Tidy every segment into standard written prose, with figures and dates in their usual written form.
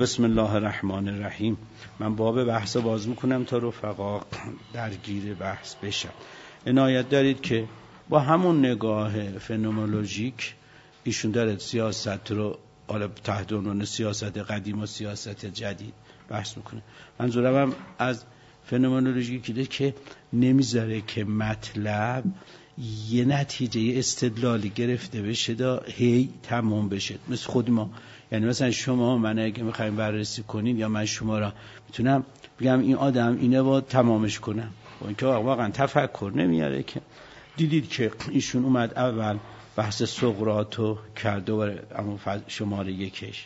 بسم الله الرحمن الرحیم. من باب بحث باز میکنم تا رفقا درگیر بحث بشن. عنایت دارید که با همون نگاه فنومنولوژیک ایشون داره سیاست رو حالا تحت عنوان سیاست قدیم و سیاست جدید بحث میکنه. منظورم هم از فنومنولوژیکه که نمیذاره که مطلب یه نتیجه استدلالی گرفته بشه دا هی تمام بشه. مثل خود ما، یعنی مثلا شما من اگه میخوایم بررسی کنین یا من شما را میتونم بگم این آدم اینه و تمامش کنم، و اینکه واقعا تفکر نمیاره. که دیدید که ایشون اومد اول بحث سقراطو کرد و اما شماره یکش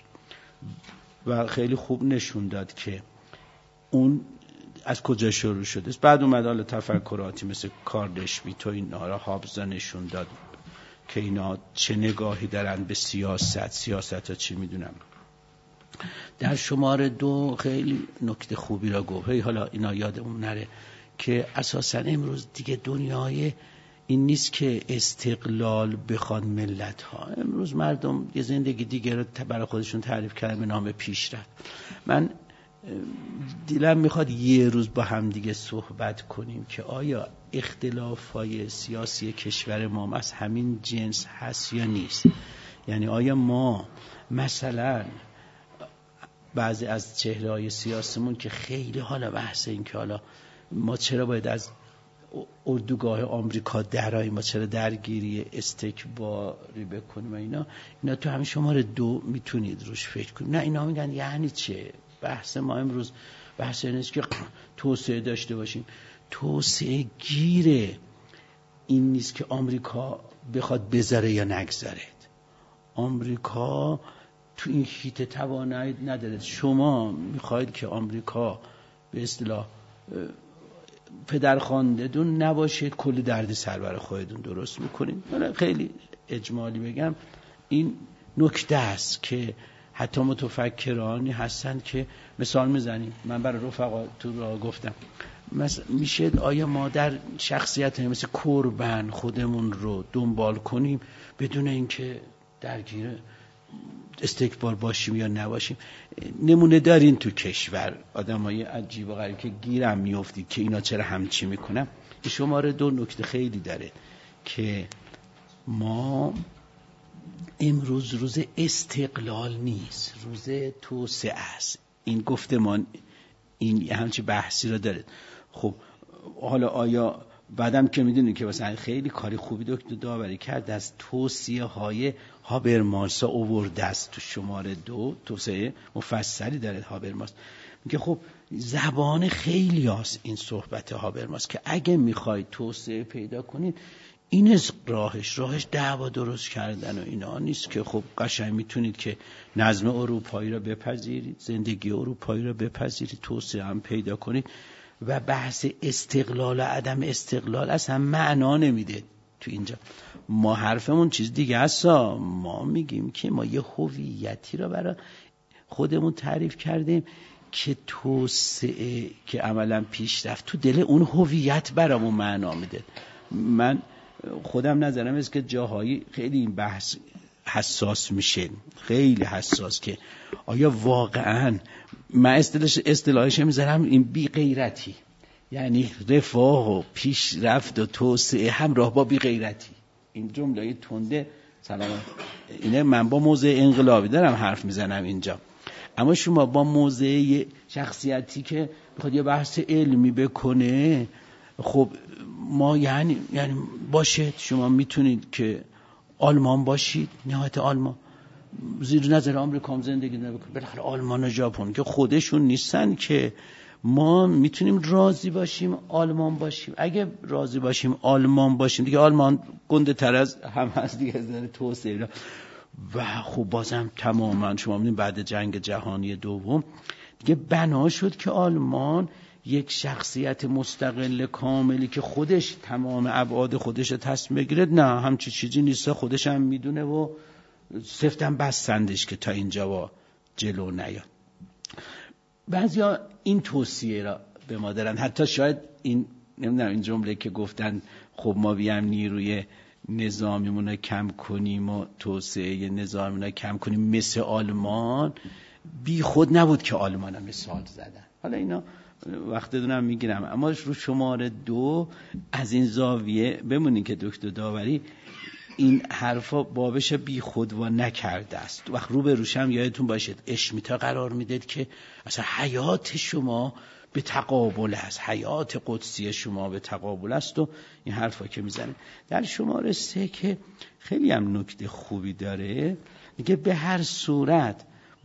و خیلی خوب نشون داد که اون از کجا شروع شده. بعد اومد حالا تفکراتی مثل کاردشویت و اینا را هابز نشون داد که اینا چه نگاهی دارن به سیاست ها چی میدونم. در شماره 2 خیلی نکته خوبی را گفت. حالا اینا یادمون نره که اساسا امروز دیگه دنیای این نیست که استقلال بخوان ملت ها. امروز مردم یه زندگی دیگه رو برای خودشون تعریف کردن به نام پیشرفت. من دلم میخواد یه روز با هم دیگه صحبت کنیم که آیا اختلاف‌های سیاسی کشور ما از همین جنس هست یا نیست. یعنی آیا ما مثلا بعضی از چهره‌های سیاسیمون که خیلی حالا بحث این که حالا ما چرا باید از اردوگاه آمریکا دراییم، ما چرا درگیری استکباری بکنیم، اینا تو همین شماره 2 میتونید روش فکر کنید. نه اینا میگن یعنی چه؟ بحث ما امروز بحث اینه که توسعه داشته باشیم. توسعه گیره این نیست که آمریکا بخواد بذاره یا نگذاره. آمریکا تو این هیت توانایی نداره. شما میخواید که آمریکا به اصطلاح پدرخوانده‌تون نباشید، کلی درد سر برای خودتون درست میکنید. من خیلی اجمالی بگم این نکته است که حتی متفکرانی هستن که مثال میزنیم. من برای رفقا تو را گفتم میشه آیا ما در شخصیت مثل کوربن خودمون رو دنبال کنیم بدون اینکه درگیر استکبار باشیم یا نباشیم؟ نمونه دارین تو کشور آدمای عجیب و غریب که گیرم میافتید که اینا چرا همچی میکنن. این شماره 2 نکته خیلی داره که ما امروز روز استقلال نیست، روز توسعه است. این گفتمان این همچی بحثی رو داره. خب حالا آیا بعدم که میدونید که مثلا خیلی کاری خوبی دکتر داوری کرد از توصیه های هابرماس آورده است تو شماره 2 توصیه مفصلی داره هابرماس. میگه خب زبان خیلی هست این صحبت هابرماس که اگه میخواید توسعه پیدا کنید این راهش دعوا درست کردن و اینا نیست که خب قشنگ میتونید که نظم اروپایی را بپذیرید، زندگی اروپایی را بپذیرید، توسعه هم پیدا کنید و بحث استقلال و عدم استقلال اصلا معنا نمیده تو اینجا. ما حرفمون چیز دیگه است. ما میگیم که ما یه هویتی را برای خودمون تعریف کردیم که توسعه که عملا پیشرفت تو دل اون هویت برامون معنا میده. من خودم نظرم است که جاهایی خیلی این بحث حساس میشه، خیلی حساس، که آیا واقعا من اصطلاحش میذارم این بی غیرتی، یعنی رفاه و پیشرفت و توسعه همراه با بی غیرتی. این جمله تنده سلام اینه. من با موضع انقلابی دارم حرف میزنم اینجا، اما شما با موضع شخصیتی که بخواد یه بحث علمی بکنه، خب ما یعنی باشه شما میتونید که آلمان باشید، نهایت آلمان زیر نظر آمریکا هم زندگی نکنید، بالاخره آلمان و ژاپن که خودشون نیستن که ما میتونیم راضی باشیم آلمان باشیم. اگه راضی باشیم آلمان باشیم دیگه آلمان گنده تر از هم هست دیگه از نظر توسعه. و خب بازم تماما شما میدونید بعد جنگ جهانی دوم دیگه بنا شد که آلمان یک شخصیت مستقل کاملی که خودش تمام ابعاد خودش رو تصمیم بگیره، نه همچی چیزی نیست، خودش هم میدونه و سفتم بستندش که تا اینجا با جلو نیاد. بعضیا این توصیه را به ما دارن، حتی شاید این نمیدونم این جمله که گفتن خب ما بیام نیروی نظامیمون رو کم کنیم و توسعه نظامیمون رو کم کنیم مثل آلمان، بی خود نبود که آلمان هم مثال زدن. حالا اینا وقت دونم میگیرم، اما رو شماره 2 از این زاویه بمونین که دکتر داوری این حرفا بابش بی خود و نکرده است. وقت رو به روشم یادتون باشید اشمیتا قرار میداد که اصلا حیات شما به تقابل است، حیات قدسی شما به تقابل است و این حرفا که میزنه. در شماره 3 که خیلی هم نکته خوبی داره، میگه به هر صورت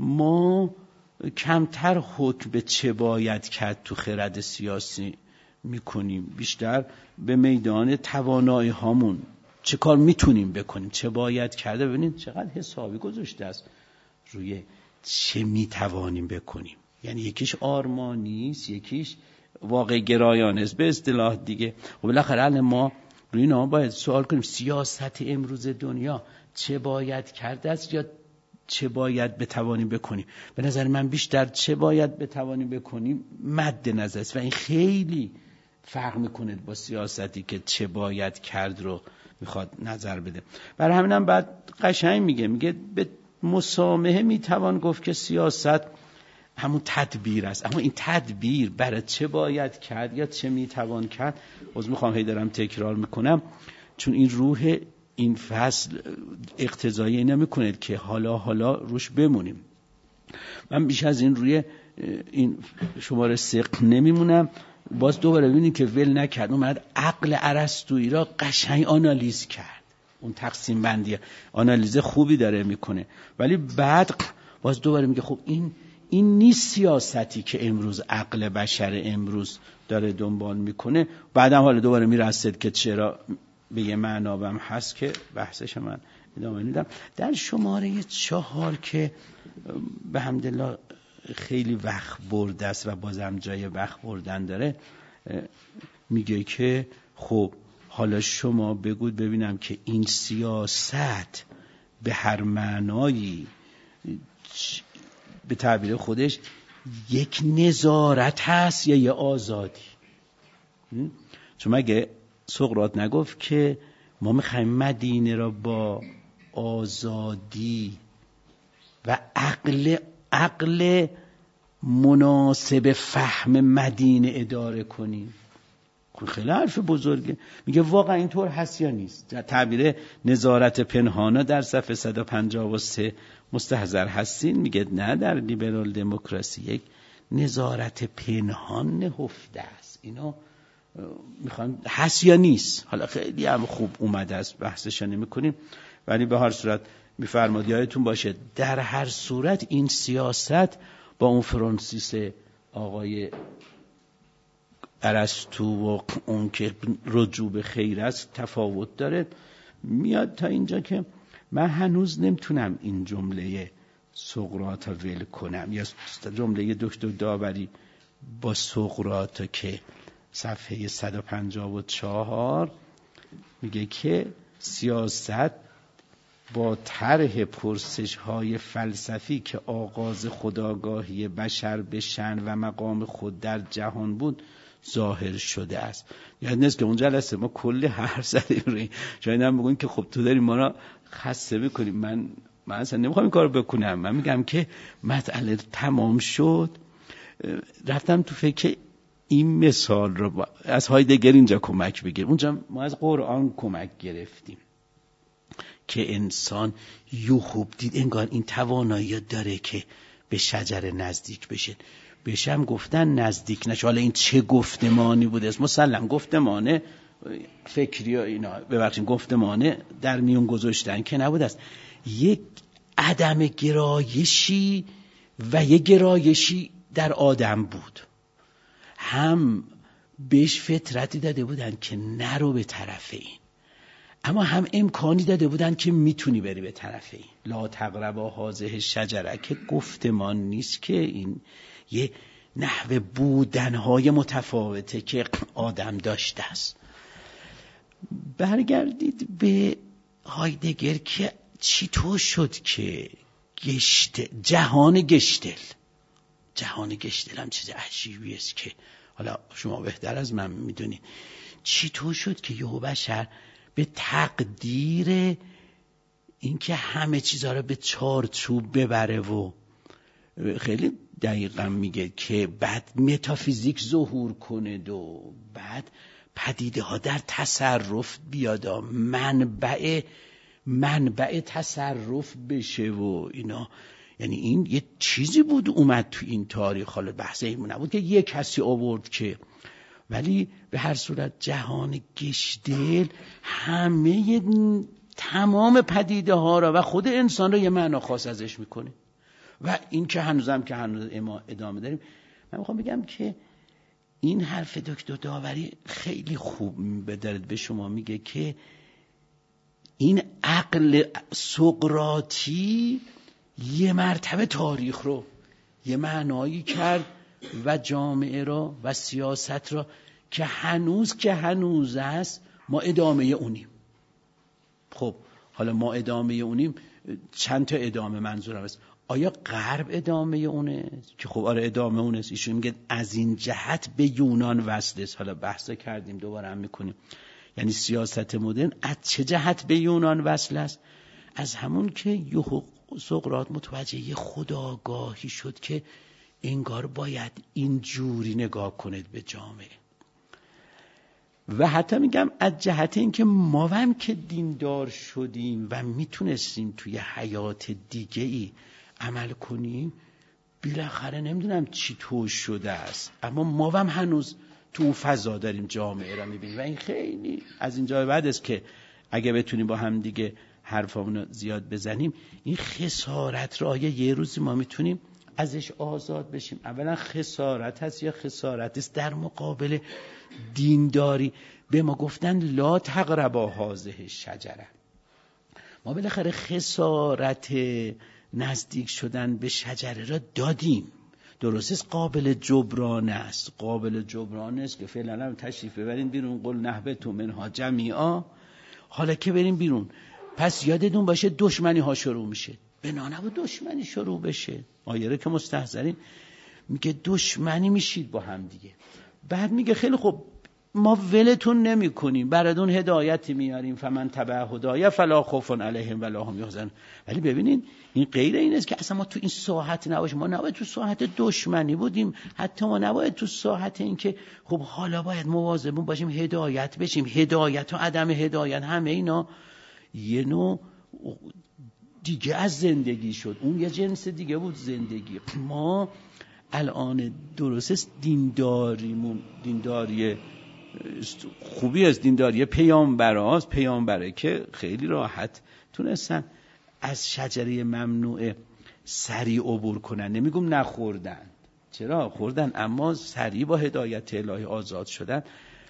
ما کمتر حکم به چه باید کرد تو خرد سیاسی میکنیم، بیشتر به میدان توانایی هامون چه کار میتونیم بکنیم، چه باید کرده. ببینید چقدر حسابی گذاشته است روی چه میتوانیم بکنیم. یعنی یکیش آرمانی است، یکیش واقع گرایانه است به اصطلاح دیگه. و بالاخره ما روی اینا باید سوال کنیم سیاست امروز دنیا چه باید کرده است یا چه باید بتوانیم بکنیم. به نظر من بیشتر چه باید بتوانیم بکنیم مد نظر است و این خیلی فرق میکنه با سیاستی که چه باید کرد رو میخواد نظر بده. برای همینم بعد قشنگ میگه به مسامحه میتوان گفت که سیاست همون تدبیر است، اما این تدبیر برای چه باید کرد یا چه میتوان کرد، میخوام هی دارم تکرار میکنم چون این روح این فصل اقتضایی اینا میکنه که حالا روش بمونیم. من بیش از این روی این شماره 3 نمیمونم. باز دوباره ببینید که ول نکرد، اومد عقل ارسطویی را قشنگ آنالیز کرد. اون تقسیم بندی آنالیز خوبی داره میکنه، ولی بعد باز دوباره میگه خب این نیست سیاستی که امروز عقل بشر امروز داره دنبال میکنه. بعدم حالا دوباره میرسد که چرا به یه معنابم هست که بحثش من ادامه میدم. در شماره 4 که به حمدالله خیلی وقت برده است و بازم جای وقت بردن داره، میگه که خب حالا شما بگوید ببینم که این سیاست به هر معنایی به تعبیر خودش یک نظارت هست یا یه آزادی. چون مگه سقراط نگفت که ما میخوایم مدینه را با آزادی و عقل مناسب فهم مدینه اداره کنیم؟ خیلی حرف بزرگه. میگه واقعا اینطور هست یا نیست؟ تعبیر نظارت پنهانه در صفحه 153 مستحضر هستین؟ میگه نه، در لیبرال دموکراسی یک نظارت پنهان نهفته است. اینو میخوان هست یا نیست؟ حالا خیلی هم خوب اومده است، بحثش نمی‌کنیم، ولی به هر صورت میفرماد یادتون باشه در هر صورت این سیاست با اون فرانسیس آقای ارسطو و اون که رجوع به خیر است تفاوت داره. میاد تا اینجا که من هنوز نمیتونم این جمله سقراط رو ول کنم، یا جمله دکتر داوری با سقراط که صفحه 154 میگه که سیاست با طرح پرسش‌های فلسفی که آغاز خودآگاهی بشر به شأن و مقام خود در جهان بود ظاهر شده است. یعنی نیست که اون جلسه ما کلی حرف زدیم روی، شاید هم بگون که خب تو داری ما را خسته می‌کنی. من اصلا نمیخوام این کارو بکنم. من میگم که مسئله تمام شد، رفتم تو فکر این مثال رو از هایدگر اینجا کمک بگیر، اونجا ما از قرآن کمک گرفتیم که انسان خوب دید انگار این توانایی داره که به شجره نزدیک بشه. بشم گفتن نزدیک نشه. حالا این چه گفتمانی بوده است؟ مسلم گفتمانه فکری و اینا، ببخشید گفتمانه در میون گذاشتن که نبوده است. یک عدم گرایشی و یک گرایشی در آدم بود. هم بهش فطرتی داده بودن که نرو به طرف این، اما هم امکانی داده بودن که میتونی بری به طرف این. لا تقربا هذه الشجره که گفتمان نیست، که این یه نحوه بودنهای متفاوته که آدم داشته است. برگردید به هایدگر که چطور شد که جهان گشتل هم چیز عجیبی است که حالا شما بهتر از من میدونید چطور شد که یهو بشر به تقدیر اینکه همه چیزها رو به چارچوب ببره و خیلی دقیقا میگه که بعد متافیزیک ظهور کنه و بعد پدیده ها در تصرف بیاد، منبع تصرف بشه و اینا. یعنی این یه چیزی بود اومد تو این تاریخ، حالا بحث این نبود که یه کسی آورد که، ولی به هر صورت جهان گشتل تمام پدیده ها را و خود انسان را یه معنا خاص ازش میکنه و این که هنوز ما ادامه داریم. من میخوام بگم که این حرف دکتر داوری خیلی خوب بدارد به شما میگه که این عقل سقراطی یه مرتبه تاریخ رو یه معنایی کرد و جامعه را و سیاست را که هنوز است ما ادامه اونیم. خب حالا ما ادامه اونیم، چند تا ادامه منظورم است. آیا غرب ادامه اونه؟ که خب آره ادامه اونه است. ایشون میگه از این جهت به یونان وصل است. حالا بحثا کردیم دوباره هم میکنیم. یعنی سیاست مدرن از چه جهت به یونان وصل است؟ از همون که سقراط متوجه یه خودآگاهی شد که انگار باید اینجوری نگاه کنید به جامعه. و حتی میگم از جهت اینکه ما هم که دیندار شدیم و میتونستیم توی حیات دیگه ای عمل کنیم، بالاخره نمیدونم چی توش شده است، اما ما هم هنوز تو اون فضا داریم جامعه را میبینیم و این خیلی از اینجا بعد است که اگه بتونیم با هم دیگه حرفامونو زیاد بزنیم، این خسارت را یه روزی ما میتونیم ازش آزاد بشیم. اولا خسارت هست یا خسارت است در مقابل دینداری. به ما گفتن لا تقربا هذه الشجره. ما بالاخره خسارت نزدیک شدن به شجره را دادیم. درست است قابل جبران است، که فعلا هم تشریف ببرین بیرون، قل نهبطوا منها جمیعا. حالا که بریم بیرون پس یادتون باشه دشمنی ها شروع میشه. بنا نبود دشمنی شروع بشه. آیه رو که مستحضرین میگه دشمنی میشید با هم دیگه. بعد میگه خیلی خوب ما ولتون نمی کنیم، براتون هدایتی میاریم، فمن تبع هدایا فلا خوف علیهم ولا هم یحزنون. ولی ببینین این غیر این است که اصلا ما تو این ساحت نباشیم. ما نباید تو ساحت دشمنی بودیم، حتی ما نباید تو ساحت این که خب حالا باید مواظب باشیم هدایت بشیم. هدایت و عدم هدایت همه اینا یه نوع دیگه از زندگی شد، اون یه جنس دیگه بود زندگی. ما الان درست است دینداری خوبی از دینداری پیامبره که خیلی راحت تونستن از شجره ممنوعه سریع عبور کنن. نمیگم نخوردن، چرا خوردن، اما سریع با هدایت الهی آزاد شدن.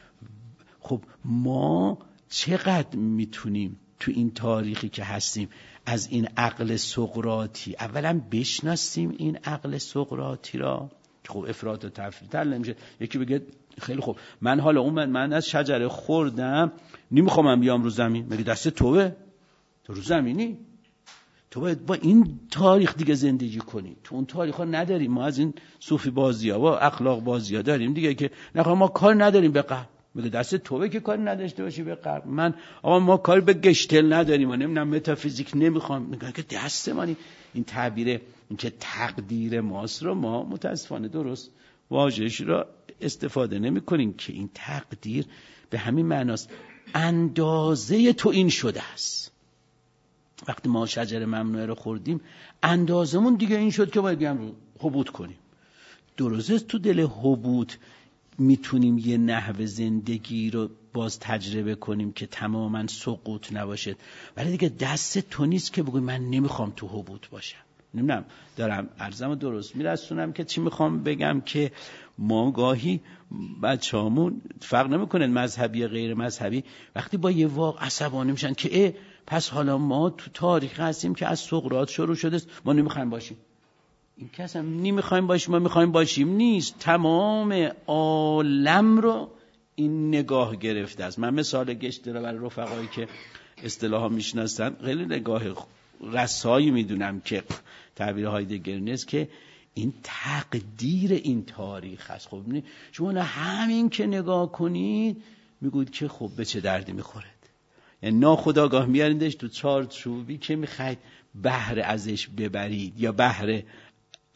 خب ما چقدر میتونیم تو این تاریخی که هستیم از این عقل سقراطی اولا بشناسیم این عقل سقراطی را. خب افراط و تفریط نمیشه. یکی بگه خیلی خوب من از شجره خوردم نمیخوام بیام رو زمین. مگه دست توه؟ تو رو زمینی؟ تو باید با این تاریخ دیگه زندگی کنی. تو اون تاریخ ها نداریم. ما از این صوفی بازی ها و اخلاق بازی ها داریم دیگه که نخواه ما کار نداریم به غرب. مگه دست توه که کار نداشته باشی به غرب؟ ما کار به گشتل نداریم و نمیدونم متافیزیک نمیخوام. میگن که دست مانی. این تعبیر این که تقدیر ماست رو ما متاسفانه درست واژه‌اش را استفاده نمی کنیم که این تقدیر به همین معناست اندازه تو این شده است. وقتی ما شجره ممنوعه رو خوردیم اندازمون دیگه این شد که باید بیام حبوط کنیم. درسته تو دل حبوط میتونیم یه نحو زندگی رو باز تجربه کنیم که تماما سقوط نباشه، ولی دیگه دست تو نیست که بگوی من نمیخوام تو حبوط باشم. نمیدونم دارم عرضمو درست میرسونم که چی میخوام بگم، که ما گاهی بچه‌هامون فرق نمیکنه مذهبی غیر مذهبی وقتی با یه واقع عصبانی میشن که پس حالا ما تو تاریخ هستیم که از سقراط شروع شده است، ما نمیخوایم باشیم. این که اصلا نمیخوایم باشیم، ما میخوایم باشیم نیست. تمام عالم رو این نگاه گرفته است. من مثال گشته رو برای رفقایی که اصطلاحا میشناسن خیلی نگاه رسایی میدونم که تعبیر هایدگر نیست که این تقدیر این تاریخ هست. خب شما همین که نگاه کنید میگوید که خب به چه دردی میخورد. یعنی ناخودآگاه میاریندش تو چارچوبی که میخواید بهره ازش ببرید یا بهره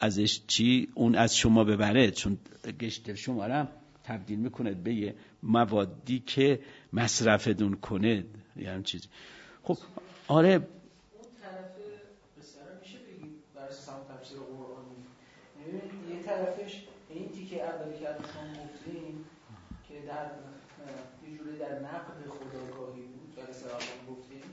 ازش چی اون از شما ببره، چون گشتر شما را تبدیل میکنه به یه موادی که مصرفتون کنه یعنی چیزی. خب آره اون طرف بسیار میشه بگید بر اساس تفسیر قرآنی، یه طرفش این تیکه اولی که الان گفتیم که در یه جوری در نقد خودآگاهی بود و مثلا گفتیم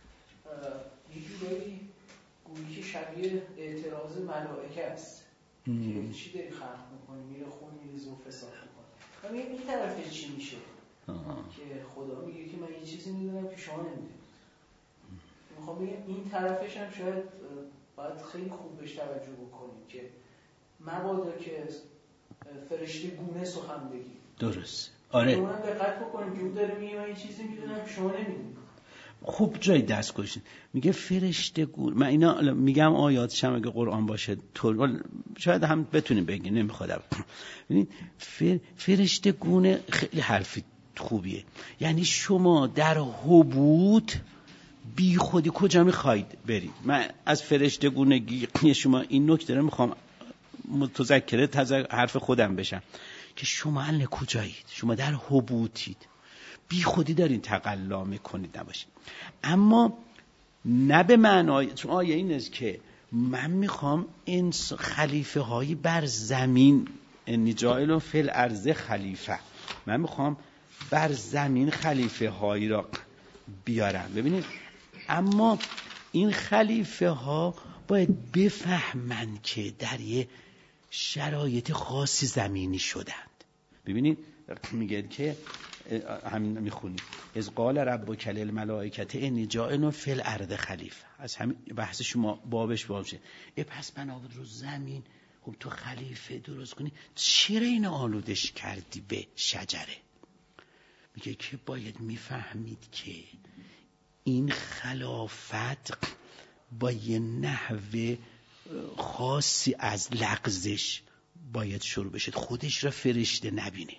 یه جوری گویی که شبیه اعتراض ملائکه است که چی داری خلق میکنی، میره خون میریزه و فساد میکنه. این طرفش چی میشه که خدا میگه که من یه چیزی میدونم که شما نمیدونید. میخوام بگم این طرفش هم شاید باید خیلی خوب بهش توجه بکنید که مبادا که فرشته گونه سخن بگی. درست. آره. شما هم دقت بکنید که اون داره میگه من یه چیزی میدونم که شما نمیدونید. خوب جای دست گذاشتین. میگه فرشته گونه. من اینا میگم آیاتش هم اگه قرآن باشه طور شاید هم بتونیم بگیم، نمیخواد. ببینید فرشته گونه خیلی حرفی خوبیه. یعنی شما در حبوط بی خودی کجا میخواید برید؟ من از فرشته گونگی شما این نکته رو میخوام متذکره حرف خودم بشم که شما الان کجایید؟ شما در حبوطید، بی خودی دارین تقلا میکنید نباشید. اما نه به معنای، چون آیه این است که من میخوام این خلیفه هایی بر زمین، انی جاعل فی الارض خلیفه، من میخوام بر زمین خلیفه هایی را بیارم. ببینید اما این خلیفه ها باید بفهمند که در یه شرایط خاصی زمینی شدند. ببینید میگه که همین میخونید از قال ربک للملائکه انی جاعل فی الارض خلیفه، از همین بحث شما بابش باشه. پس بنابود رو زمین خب تو خلیفه درست کنی، چرا این آلودش کردی به شجره؟ میگه که باید میفهمید که این خلافت با یه نحوه خاصی از لغزش باید شروع بشه. خودش را فرشته نبینه.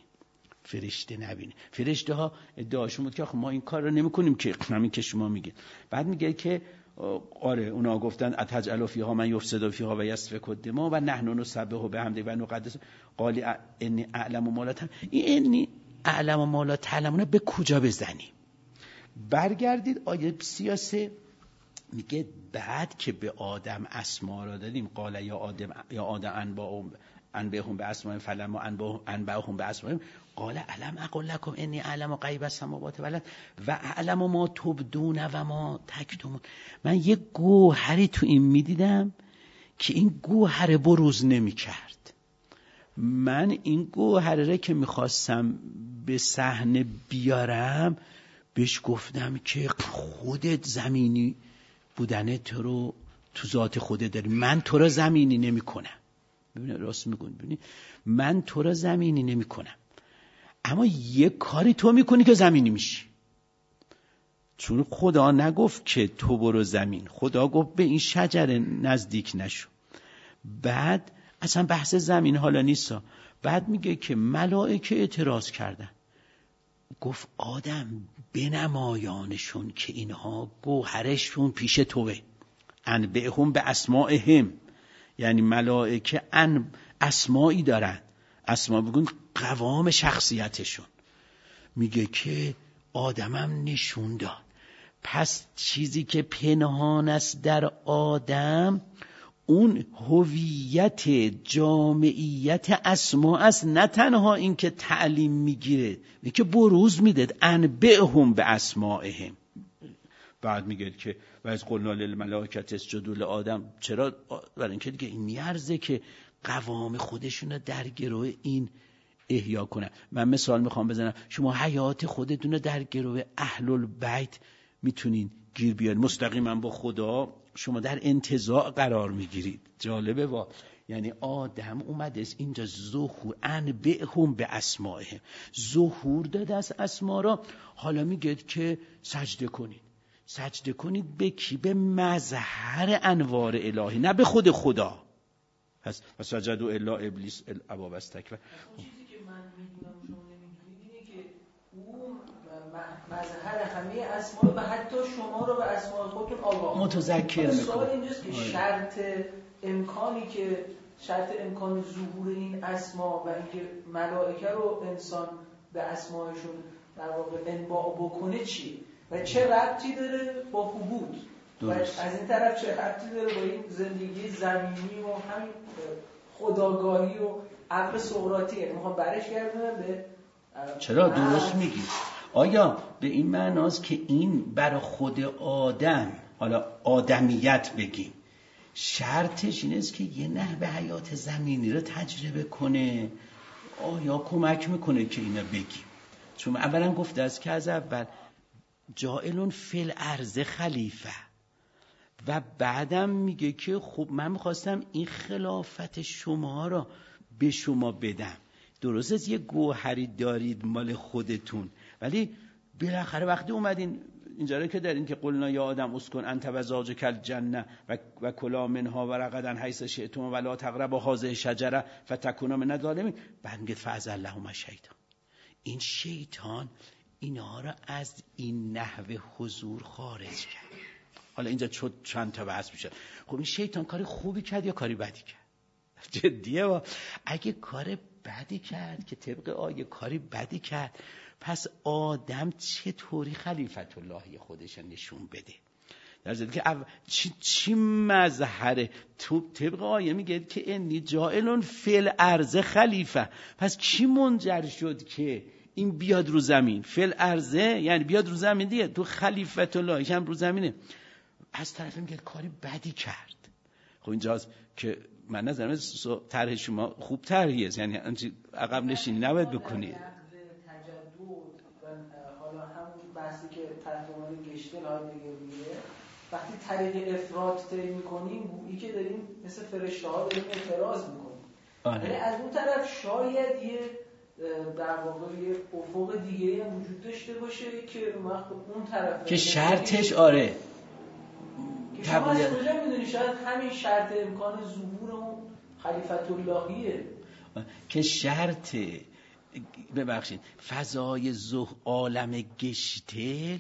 فرشته ها ادعاشون بود که آخه ما این کار رو نمی کنیم که همین که شما میگید. بعد میگه که آره اونا گفتن اتجعل فیها من یفسد فیها و یسفک الدماء و نحن نسبح بحمده و نقدس قال انی اعلم ما لا تعلمون. این انی اعلم ما لا تعلمون به کجا بزنیم؟ برگردید آیه 33 میگه بعد که به آدم اسما را دادیم قال یا آدم انبئهم باسمائهم فلما انبئهم باسمائهم قال الم اقل لكم انی اعلم غیب السماوات والارض و اعلم ما تبدون و ما تکتمون. من یه گوهری تو این میدیدم که این گوهر بروز نمیکرد. من این گوهره که میخواستم به صحنه بیارم بهش گفتم که خودت زمینی بودن تو رو تو ذات خودت داری، من تو رو زمینی نمی کنم. ببینید راست میگن، ببینید من تو رو زمینی نمی کنم، اما یه کاری تو میکنی که زمینی میشی. چون خدا نگفت که تو برو زمین، خدا گفت به این شجره نزدیک نشو. بعد اصلا بحث زمین حالا نیستا. بعد میگه که ملائکه اعتراض کردن، گفت آدم بنمایانشون که اینها گوهرشون پیش توه. انبئهم به اسمائهم، یعنی ملائکه اسمایی دارن، اسما بگون قوام شخصیتشون. میگه که آدمم نشون داد. پس چیزی که پنهان است در آدم اون هویت جامعیت اسما است، نه تنها این که تعلیم میگیره، این که بروز میده. انبئهم به اسمائهم. بعد میگه که و از قلنا للملائکه اسجدوا لآدم. چرا؟ برای اینکه دیگه این میارزه که قوام خودشون رو در گروه این احیا کنن. من مثال میخوام بزنم، شما حیات خودتون رو در گروه اهل البیت میتونین گیر بیارین، مستقیما با خدا شما در انتزاع قرار میگیرید. جالبه وا. یعنی آدم اومده است اینجا ظهور انبئهم به اسمائهم، ظهور داده از اسما را. حالا میگه که سجده کنید به کی؟ به مظهر انوار الهی، نه به خود خدا. پس سجدوا الا ابلیس ابا واستکبر. چیزی که من میدونم شما نمیدونید اینه که اون مظهر همه اسما و حتی شما رو به اسماء خودتون آگاه متذکر میکنه. سوال اینجاست که شرط امکانی که شرط امکان ظهور این اسما و اینکه ملائکه رو انسان به اسمایشون در واقع انباع بکنه چی و چه ربطی داره با حبوط و از این طرف چه ربطی داره با این زندگی زمینی و همین خودآگاهی و عقل سقراطی. یعنی میخوام برش گردونم به چرا درست میگی. آیا به این معناست که این برای خود آدم، حالا آدمیت بگیم، شرطش این است که یه نحوه حیات زمینی رو تجربه کنه؟ آیا کمک میکنه که اینا بگیم؟ چون اولا گفته است که از اول جائلون فی الارض خلیفه و بعدم میگه که خب من میخواستم این خلافت شما رو به شما بدم. درست است یه گوهری دارید مال خودتون، ولی بالاخره وقتی اومدین اینجا رو که دارین که قلنا یا آدم اسکن انت و زوجک الجنه و کلا منها و رغدا حیث شئتم ولا تقربا هذه الشجره فتکونا من الظالمین. بعد میگه فأزلهما الشیطان. این شیطان اینا رو از این نحوه حضور خارج کرد. حالا اینجا چند تا بحث میشه. خب این شیطان کاری خوبی کرد یا کاری بدی کرد؟ جدیه با اگه کار بدی کرد که طبق آیه کاری بدی کرد، پس آدم چطوری خلیفت اللهی خودش نشون بده؟ در ضمن که چی مظهره؟ تو طبق آیه میگه که انی جائلون فی الارض خلیفه. پس کی منجر شد که این بیاد رو زمین؟ فی الارض یعنی بیاد رو زمین دیگه، تو خلیفت اللهی هم رو زمینه. از طرف میگه کاری بدی کرد. خب اینجاست که من نظرم طرح شما خوب طرحیه، یعنی انچه عقب نشینی نباید بکنید. حالا همون بحثی که طرفداران گشتل هایدگر میگه، وقتی طریق افراط طی میکنیم گویی که داریم مثل فرشته ها داریم اعتراض میکنیم. یعنی از اون طرف شاید یه در واقع یه افق دیگه هم وجود داشته باشه که اون طرف که شرطش آره که شما از کجا میدونی شاید همین شرط امکان ظهور اون خلیفت اللهیه که شرط ببخشید فضای عالم گشتل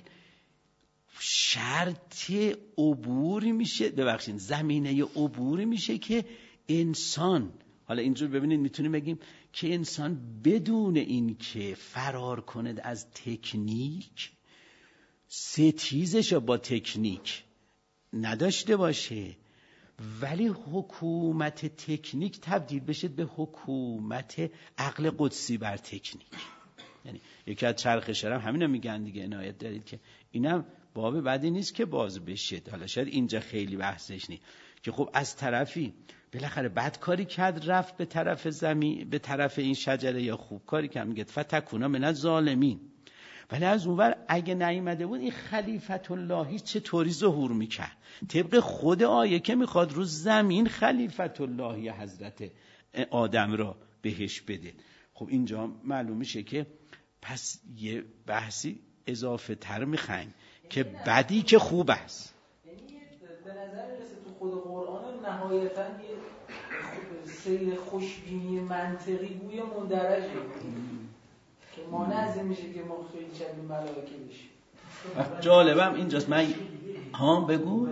شرط عبوری میشه، ببخشید زمینه عبوری میشه که انسان، حالا اینجور ببینید میتونیم بگیم که انسان بدون این که فرار کنه از تکنیک، ستیزش با تکنیک نداشته باشه، ولی حکومت تکنیک تبدیل بشه به حکومت عقل قدسی بر تکنیک. یعنی یکی از چرخش‌ها هم همینو میگن دیگه، عنایت دارید که اینم باب بعدی نیست که باز بشه. حالا شاید اینجا خیلی بحثش نیست که خب از طرفی بالاخره بد کاری کرد رفت به طرف زمین، به طرف این شجره، یا خوب کاری کرد میگه فتکونا من الظالمین. ولی از اونور اگه نیامده بود این خلیفت اللهی چطوری ظهور میکرد؟ طبق خود آیه که میخواد رو زمین خلیفت اللهی حضرت آدم را بهش بده. خب اینجا معلوم میشه که پس یه بحثی اضافه تر میخوایم که بدی که خوب است. یعنی به نظر میرسه تو خود قرآن نهایتاً یه سیر خوشبینی منطقی بوی مندرجه که مانع از این میشه که ما خیلی شبیه ملائکه بشیم. جالبم اینجاست. من بگو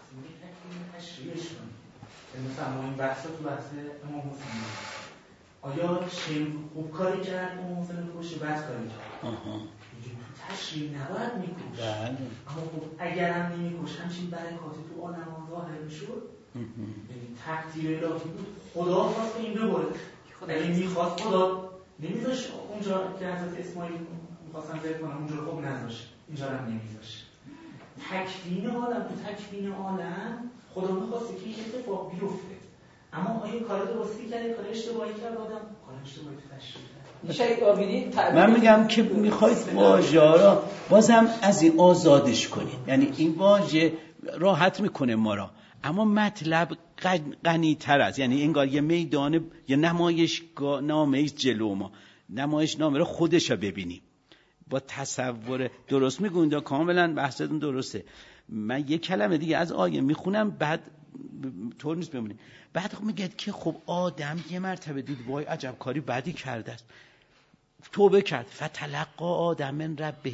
مثلا این بحث تو بحث امام حسین آیا شیم خوب کاری کرد امام حسین کشی بد کاری کرد؟ تو تشریع نباید میکش. اما خب اگر هم نمیکش همچین برکاتی تو عالم ظاهر میشد، یعنی تقدیر الهی بود. خدا خواست این ببره، یعنی میخواست خدا نمیذاش اونجا که حضرت اسماعیل میخواستن ذبح کنن اونجا رو خب نذاش، اینجا هم نمیذاش. تکوین عالم، تو تکوین عالم خدا میخواسته که این اتفاق بیفته، اما آیا کار درستی کرد، کار اشتباهی کرد آدم؟ کار اشتباهی تو تشریع کرد. من میگم که میخواید واژه را بازم از این آزادش کنید، یعنی این واژه راحت میکنه ما را، اما مطلب غنی تر است. یعنی انگار یه میدان، یه نمایشگاه نامه جلو ما، نمایش نامه رو خودش رو ببینیم با تصور درست. میگوینده کاملا بحثتون درسته. من یه کلمه دیگه از آیه میخونم بعد طور نیست بمونیم. بعد میگه که خب آدم یه مرتبه دید وای عجب کاری بدی کرده است، توبه کرد. فتلقا آدم من ربه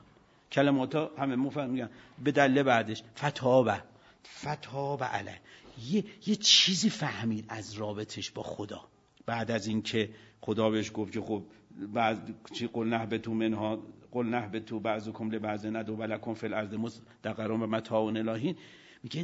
کلمات ها همه مفهم میگن به دلیل بعدش فتاب علیه، یه چیزی فهمید از رابطش با خدا. بعد از این که خدا بهش گفت که خب بعد چی قل نهبتو منها قل نهبتو بعضکم لبعض عدو ولکم فی الارض مستقر و متاع الهین، میگه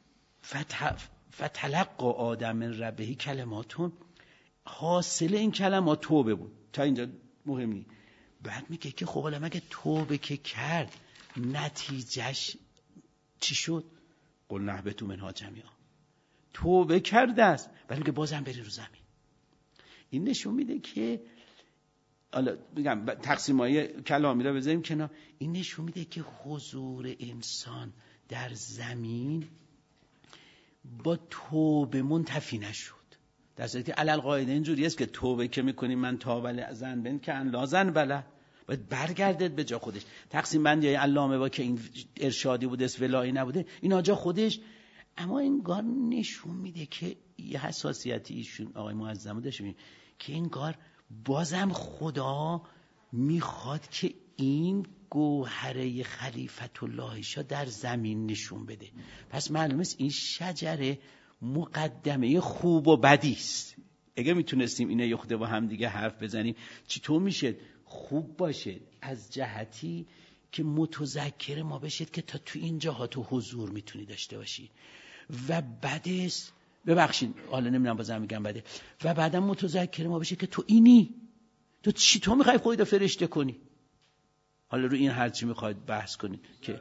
فتلقى آدم من ربه کلماتون، حاصل این کلمات توبه بود. تا اینجا مهم نیست. بعد میگه که خب حالا مگه توبه که کرد نتیجهش چی شد؟ قل نهبتو منها جمیعا، توبه کرده است ولی میگه بازم بری رو زمین. این نشون میده که حالا میگم تقسیمای کلامی رو بذاریم کنار، این نشون میده که حضور انسان در زمین با توبه منتفی نشد. در صورتی که علل قاعده اینجوری است که توبه که میکنیم من تاب زنبن که ان لا زنبله، باید برگردد به جا خودش. تقسیم بندی های علامه با که این ارشادی بوده است ولایی نبوده، این آجا خودش. اما انگار نشون میده که یه حساسیتی ایشون آقای معظم داشت که انگار بازم خدا میخواد که این گوهره خلیفت الله شا در زمین نشون بده. پس معلومه است این شجره مقدمه خوب و بدی است. اگه میتونستیم اینا یه خود با هم دیگه حرف بزنیم چطور میشه خوب باشه از جهتی که متذکر ما بشید که تا تو این جاها تو حضور میتونی داشته باشی، و بعدش ببخشید حالا نمیدونم بازم میگم بده، و بعدا متذکر ما بشه که تو اینی، تو چی تو میخوای خودت فرشته کنی. حالا رو این هرچی میخواید بحث کنید که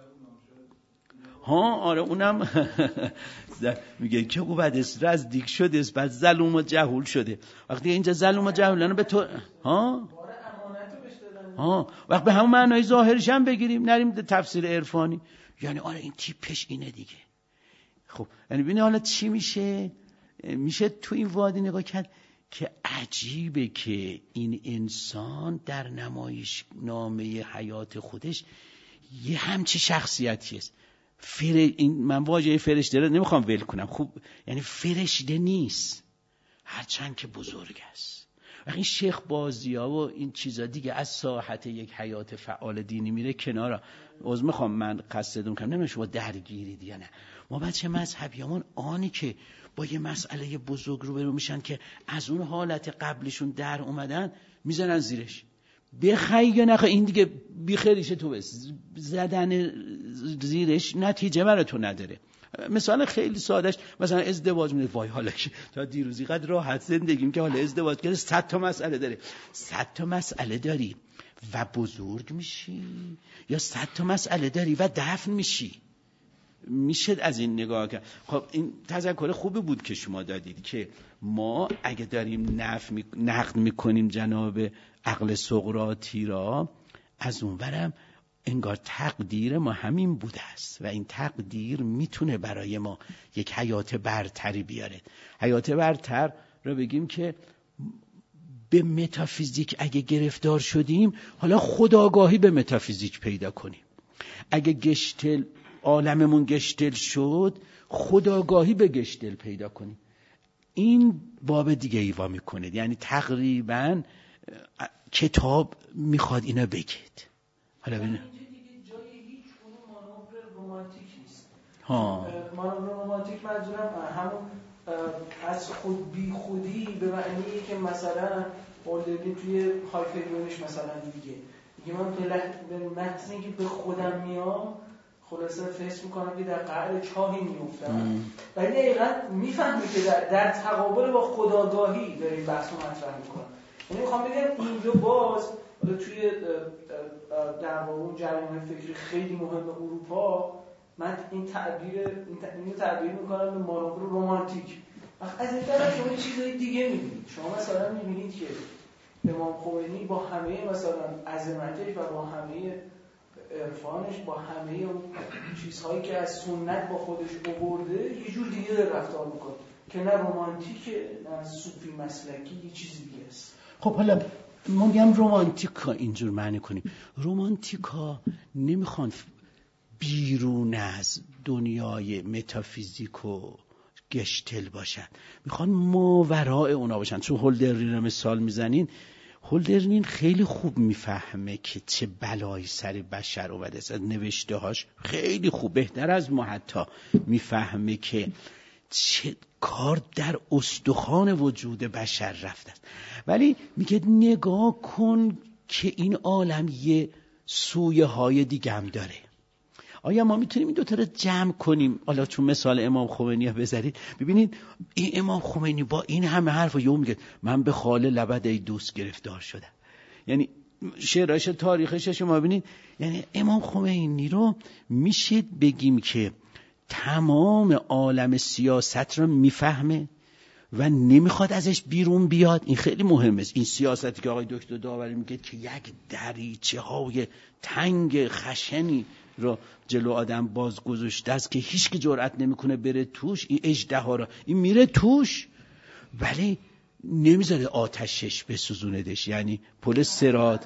آره اونم میگه که او بعد رزدیک شده است، بعد ظلوم و جهول شده. وقتی اینجا ظلوم و جهولانه به تو وقت به همون معنای ظاهرش هم بگیریم نریم تفسیر عرفانی، یعنی آره این تیپش اینه دیگه. خب یعنی ببینید حالا چی میشه تو این وادی نگاه کرد که عجیبه که این انسان در نمایش نامه حیات خودش یه همچی شخصیتی است. من واژه فرشته رو نمیخوام ول کنم، خوب یعنی فرشته نیست هرچند که بزرگ است. و این شیخ بازی‌ها و این چیزا دیگه از ساحت یک حیات فعال دینی میره کنارا. عذر میخوام من قصدتون کنم نمیشه شما درگیرید یا نه. ما بچه مذهبیامون آنی که با یه مسئله بزرگ روبرو میشن که از اون حالت قبلشون در اومدن میزنن زیرش، بخوای یا نخوای این دیگه بیخیریشه تو بس زدن زیرش نتیجه برای تو نداره. مثلا خیلی سادهش مثلا ازدواج میده، وای حالا که تا دیروزی قدر راحت زندگیم که حالا ازدواج کرده 100 تا مسئله داره. 100 تا مسئله داری و بزرگ میشی یا 100 تا مسئله داری و دفن میشی؟ میشه از این نگاه کرد. خب این تذکر خوبی بود که شما دادید که ما اگه داریم نقد میکنیم جناب عقل سقراطی را، از اونورم انگار تقدیر ما همین بوده است و این تقدیر میتونه برای ما یک حیات برتری بیاره. حیات برتر رو بگیم که به متافیزیک اگه گرفتار شدیم حالا خودآگاهی به متافیزیک پیدا کنیم. اگه گشتل عالممون گشتل شد خودآگاهی به گشتل پیدا کنیم. این باب دیگه ایوا میکنه، یعنی تقریبا کتاب میخواد اینا بگید. حالا ببینید اینجا دیگه جای هیچ گونه مانور رمانتیک نیست. مانور رمانتیک منظورم همون از خود بی خودی به معنیه که مثلا اولدرین توی هایپریونش مثلا میگه من به محض اینکه به خودم میام خلاصه فیس میکنم که در قعر چاهی میفتم، ولی دقیقا میفهمی که در تقابل با خودآگاهی داریم بحث رو مطرح میکنم. یعنی میخوام بگم اینجا باز توی در واقع اون جریان فکری خیلی مهم اروپا من این تعبیر میکنم به مانور رمانتیک. از این طرف شما چیزای دیگه میبینید. شما مثلا میبینید که امام خمینی با همه مثلا عظمتش و با همه عرفانش، با همه اون چیزهایی که از سنت با خودش آورده یه جور دیگه داره رفتار میکنه که نه رمانتیکه نه صوفی مسلکی، یه چیز دیگه است. خب حالا ما میگم رمانتیکا اینجور معنی کنیم. رمانتیکا نمیخوان بیرون از دنیای متافیزیک و گشتل باشن، میخوان ماورای اونا باشن. چون هولدرلین رو مثال میزنین، هولدرلین خیلی خوب میفهمه که چه بلایی سر بشر اومده است. نوشته هاش خیلی خوب، بهتر از ما حتی میفهمه که چه کار در استخوان وجود بشر رفته است. ولی میگه نگاه کن که این عالم یه سویه های دیگه هم داره. آیا ما میتونیم این دوتا رو جمع کنیم؟ حالا چون مثال امام خمینی بذارید، ببینید این امام خمینی با این همه حرف و یوم میگه من به خال لبد ای دوست گرفتار شدم. یعنی شعرش تاریخش شما ببینید، یعنی امام خمینی رو میشه بگیم که تمام عالم سیاست رو میفهمه و نمیخواد ازش بیرون بیاد. این خیلی مهمه. این سیاستی که آقای دکتر داوری میگه که یک دریچه های تنگ خشنی رو جلو آدم باز گذاشته است که هیچ کی جرئت نمیکنه بره توش. این اژدها را این میره توش ولی نمیذاره آتشش بسوزوندش. یعنی پل صراط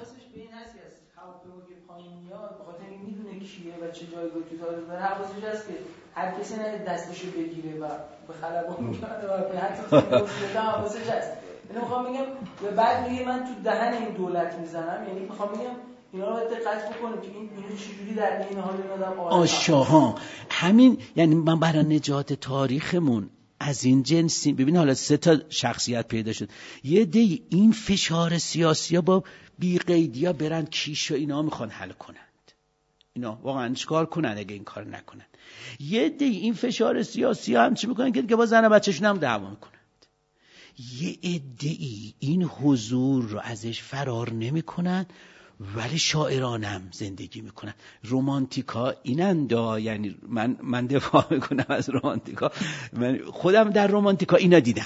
چه جایگاهی تو تاریخ داره، حواسش هست که هر کسی نه دستشو بگیره و به خلبان میکنه و حتی توصیه حواسش هست. یعنی میخوام بگم و بعد میگه من تو دهن این دولت میزنم. یعنی میخوام بگم اینا رو باید دقت بکنیم که اینو چجوری در این حال آدم آشاها همین. یعنی من برای نجات تاریخمون از این جنسی ببین، حالا 3 تا شخصیت پیدا شد. یه دی این فشار سیاسی ها با بی‌قیدی ها برن کیش و اینا میخوان حل کنن. اینا واقعا چیکار کنن اگه این کار نکنن؟ یه دی این فشار سیاسی هم چی میکنن که با زن و بچه‌شون هم دعوا میکنن. یه عده‌ای این حضور رو ازش فرار نمیکنن ولی شاعرانم زندگی میکنن. رومانتیکا اینندا. یعنی من دفاع میکنم از رومانتیکا، من خودم در رومانتیکا اینا دیدم.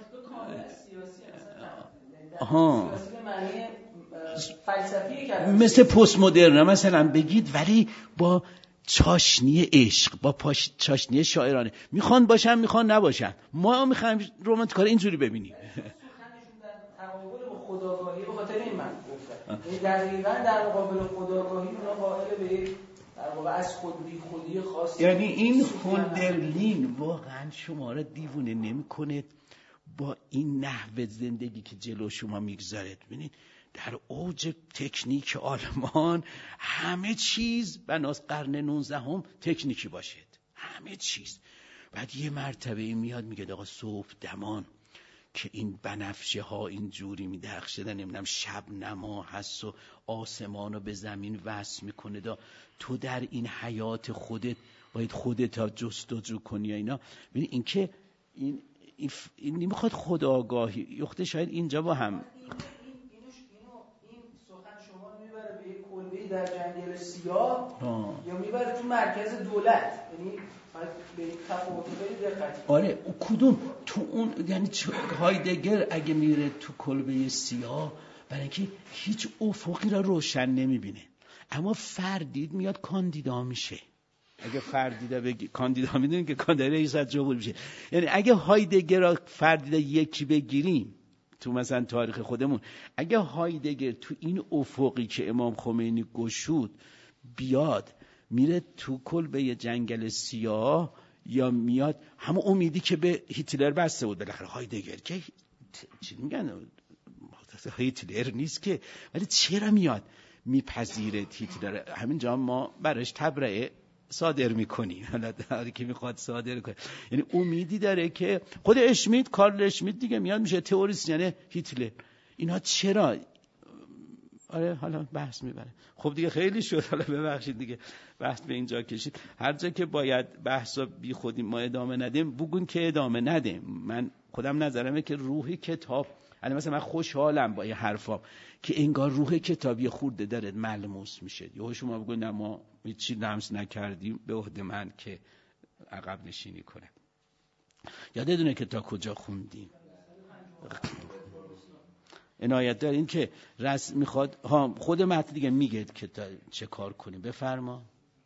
مثل پست مدرن مثلا بگید، ولی با چاشنی عشق، با چاشنی شاعرانه. میخوان باشن میخوان نباشن. ما میخوایم رومانتیکا رو اینجوری ببینیم. خداگاهی به خاطر این من گفتم دقیقاً در مقابل خداگاهی اونا قائل به در واقع از خود بی خودی خاصی. یعنی این هولدرلین واقعا شما را دیوونه نمیکنه با این نحوه زندگی که جلو شما میگذاره. ببینید در اوج تکنیک آلمان همه چیز بناس قرن 19 هم تکنیکی باشد، همه چیز. بعد یه مرتبه میاد میگه آقا صبح دمان که این بنفشه ها این جوری میدرخشدن، نمیدونم شب نما هست و آسمان رو به زمین وصل میکنه. تو در این حیات خودت باید خودت ها جستجو کنی یا اینا. ببین این که این نمیخواد خودآگاهی یخته. شاید اینجا با هم در جنگل سیاه یا میبره تو مرکز دولت. یعنی به این تفاوت خیلی دقت. آره کدوم تو اون، یعنی هایدگر اگه میره تو کلبه سیاه برای اینکه هیچ افقی را روشن نمیبینه، اما فردید میاد کاندیدا میشه. اگه فردیده بگی کاندیدا، میدونین که کاندیدا رئیس جمهور میشه. یعنی اگه هایدگر را فردیده یکی بگیریم تو مثلا تاریخ خودمون، اگه هایدگر تو این افقی که امام خمینی گشود بیاد میره تو کلبه جنگل سیاه، یا میاد همون امیدی که به هیتلر بسته بود بالاخره هایدگر که چی میگن هیتلر نیست که، ولی چرا میاد میپذیره هیتلر؟ همینجا ما براش تبرئه صادر میکنیم، حالا داری که میخواد صادر کنه. یعنی امیدی داره که خود اشمیت، کارل اشمیت دیگه میاد میشه تئوریست، یعنی هیتلر. اینا چرا؟ آره حالا بحث میبره. خب دیگه خیلی شد، حالا ببخشید دیگه بحث به اینجا کشید. هر جا که باید بحثا بی خودی ما ادامه ندیم بگون که ادامه ندیم. من خودم نظرمه که روح کتاب، یعنی مثلا من خوشحالم با این حرفام که انگار روح کتابی خورده داره ملموس میشه. یا شما بگید نه ما هیچی لمس نکردیم، به عهده من که عقب نشینی کنه. یادتونه که تا کجا خوندیم؟ عنایت دارین که رسم میخواد خود متن دیگه میگه که چه کار کنیم. بفرما.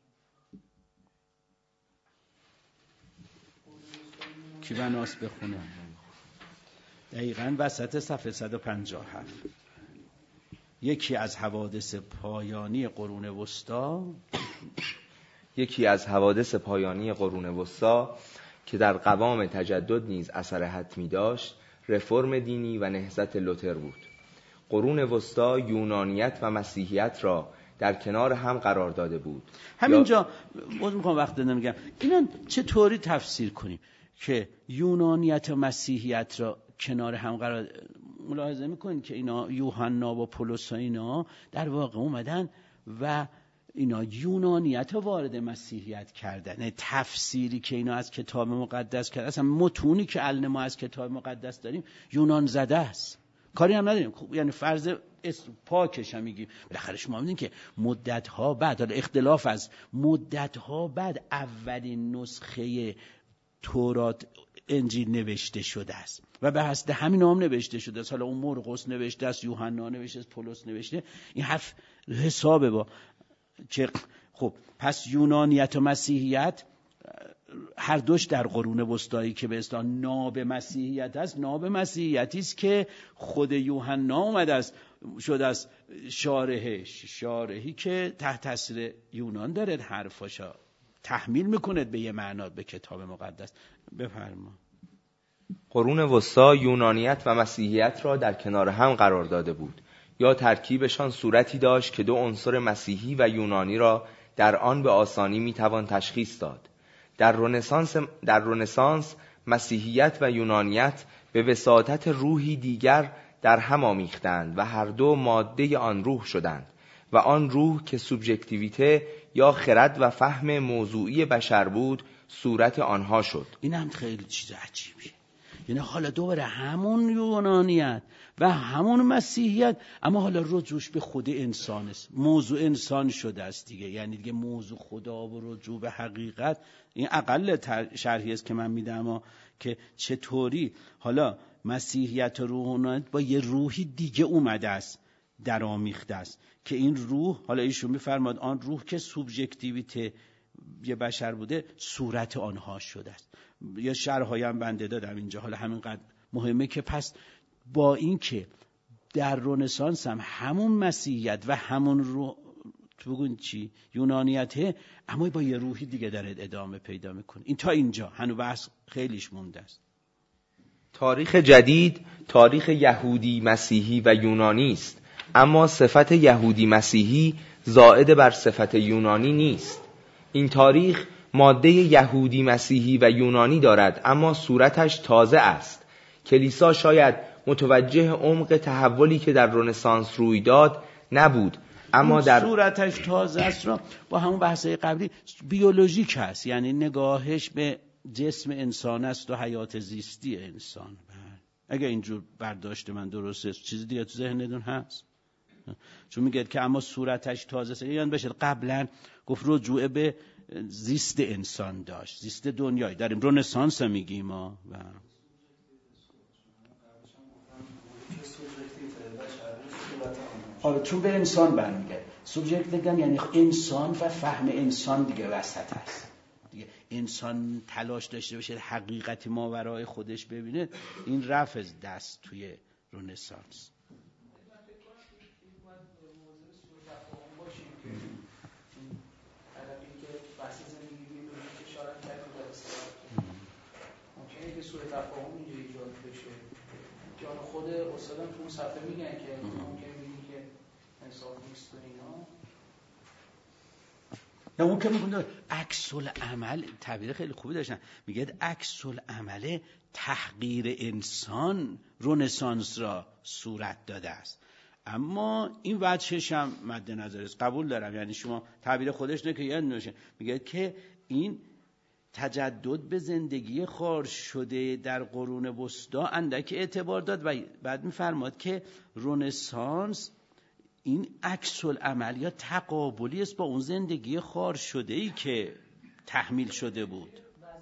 کی بناس بخونه؟ دقیقاً وسط صفحه 157. یکی از حوادث پایانی قرون وسطا که در قوام تجدد نیز اثر حتمی داشت، رفرم دینی و نهضت لوتر بود. قرون وسطا یونانیت و مسیحیت را در کنار هم قرار داده بود. همینجا باز میخوام وقت نمیگم اینا چطوری تفسیر کنیم که یونانیت و مسیحیت را کنار هم قرار ملاحظه میکنید که اینا یوحنا و پولس و اینا در واقع اومدن و اینا یونانیت رو وارد مسیحیت کردن. تفسیری که اینا از کتاب مقدس کردن، اصلا متونی که الان ما از کتاب مقدس داریم یونان زده است، کاری هم نداریم. یعنی فرض پاکش هم میگیم. بالاخره شما میدونید که مدت‌ها بعد، حالا اختلاف از مدت‌ها بعد، اولین نسخه تورات انجیل نوشته شده است و به حسب همین نام نوشته شده است. حالا اون مرقس نوشته است، یوحنا نوشته است، پولس نوشته. این حرف حسابه با که خب پس یونانیت و مسیحیت هر دوش در قرون وسطایی که به اصطلاح ناب مسیحیت است، ناب مسیحیتی است که خود یوحنا اومده است شده است شارحی که تحت تاثیر یونان داره حرفاشا تحمیل میکنه به یه معنا به کتاب مقدس. بفرما. قرون وسطا یونانیت و مسیحیت را در کنار هم قرار داده بود، یا ترکیبشان صورتی داشت که دو عنصر مسیحی و یونانی را در آن به آسانی میتوان تشخیص داد. در رنسانس مسیحیت و یونانیت به وساطت روحی دیگر در هم آمیختند و هر دو ماده آن روح شدند و آن روح که سوبژکتیویته یا خرد و فهم موضوعی بشر بود صورت آنها شد. این هم خیلی چیز عجیبیه. یعنی حالا دوباره همون یونانیت و همون مسیحیت، اما حالا رجوعش به خود انسان است، موضوع انسان شده است دیگه. یعنی دیگه موضوع خدا و رجوع به حقیقت، این اقل شرحی است که من میدم که چطوری حالا مسیحیت و روحانیت با یه روحی دیگه اومده است، در آمیخته است که این روح، حالا ایشون میفرماد آن روح که سوبژکتیویته یه بشر بوده صورت آنها شده است. یا شرحایی هم بنده دادم اینجا. حالا همینقدر مهمه که پس با این که در رنسانس هم همون مسیحیت و همون روح بگون چی یونانیته، اما با یه روحی دیگه داره ادامه پیدا میکنه. این تا اینجا هنوز بحث خیلیش مونده است. تاریخ جدید تاریخ یهودی مسیحی و یونانی است، اما صفت یهودی مسیحی زائد بر صفت یونانی نیست. این تاریخ ماده یهودی مسیحی و یونانی دارد، اما صورتش تازه است. کلیسا شاید متوجه عمق تحولی که در رنسانس روی داد نبود، اما در صورتش تازه است را با همون بحثای قبلی بیولوژیک هست، یعنی نگاهش به جسم انسان است و حیات زیستی انسان. اگه اینجور برداشت من درسته، چیزی دیگه تو ذهنتون هست؟ چون میگه که اما صورتش تازه است، یعنی بشه قبلا گفت رجوع به زیست انسان داشت، زیست دنیایی. در این رنسانس میگیم ما حالا چون به انسان برمیگرده سوبژکت دیگه، یعنی انسان و فهم انسان دیگه وسط هست دیگه. انسان تلاش داشته باشه حقیقتی ماورای خودش ببینه، این رفع دست توی رنسانس. ممکنه که سوء تفاهم اینجا ایجاد بشه. جان خود استادم تو اون صفحه میگن که ممکنه بگی که انصاف نیست و اینا. یا ممکنه میگن عکس العمل، تعبیر خیلی خوبی داشتن، میگه عکس العمل تحقیر انسان رنسانس را صورت داده است. اما این وجهش هم مد نظر است، قبول دارم. یعنی شما تعبیر خودش نه که یاد نشه، میگه که این تجدد به زندگی خار شده در قرون وسطا اندک اعتبار داد و بعد میفرماد که رنسانس این عکس العمل یا تقابلی است با اون زندگی خار شده ای که تحمیل شده بود.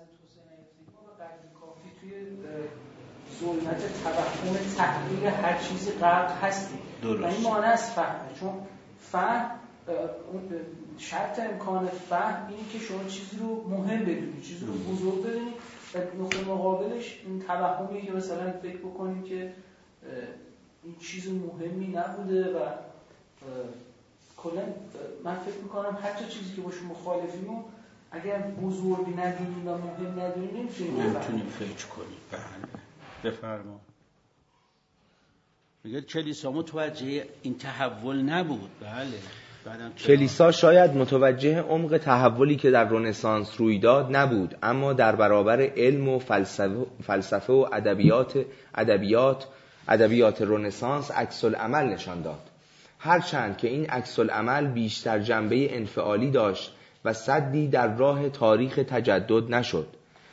توی ظلمت توهم تحلیل هر چیزی غرق هستی. و این معنی از فهم، چون فهم شرط امکان فهم اینه که شما چیزی رو مهم بدونی، چیزی رو بزرگ بدونی، و نقطه مقابلش این توهمیه که مثلا فکر بکنیم که این چیز مهمی نبوده و کلا من فکر میکنم حتی چیزی که باشون مخالفیم اگر بزرگی ندونیم و مهم ندونیم نمیتونیم فکر کنیم. بله بفرما. میگه کلیسا متوجه این تحول نبود. بله کلیسا شاید متوجه عمق تحولی که در رنسانس روی داد نبود، اما در برابر علم و فلسفه و ادبیات رنسانس عکس العمل نشان داد. هرچند که این عکس العمل بیشتر جنبه انفعالی داشت و سدی در راه تاریخ تجدد نشد.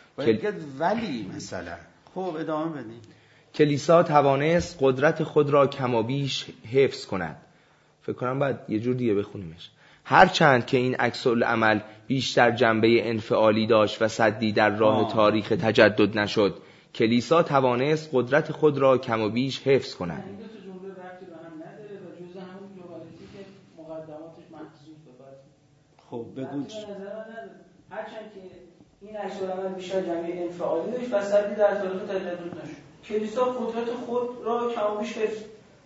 ولی مثلا خب ادامه بدیم. کلیسا توانست قدرت خود را کمابیش حفظ کند. فکر کنم باید یه جور دیگه بخونیمش. هرچند که این عکس العمل بیشتر جنبه انفعالی داشت و سدی در راه تاریخ تجدد نشد، کلیسا توانست قدرت خود را کمابیش حفظ کند. این دو تا جمله ربطی به هم نداره و جزء همون جملاتی که مقدماتش محذوفه. خب بگو. هرچند که این عکس العمل بیشتر جنبه انفعالی داشت و سدی در تاریخ تجدد نشد، کلیسا قدرت خود را کمابیش حفظ.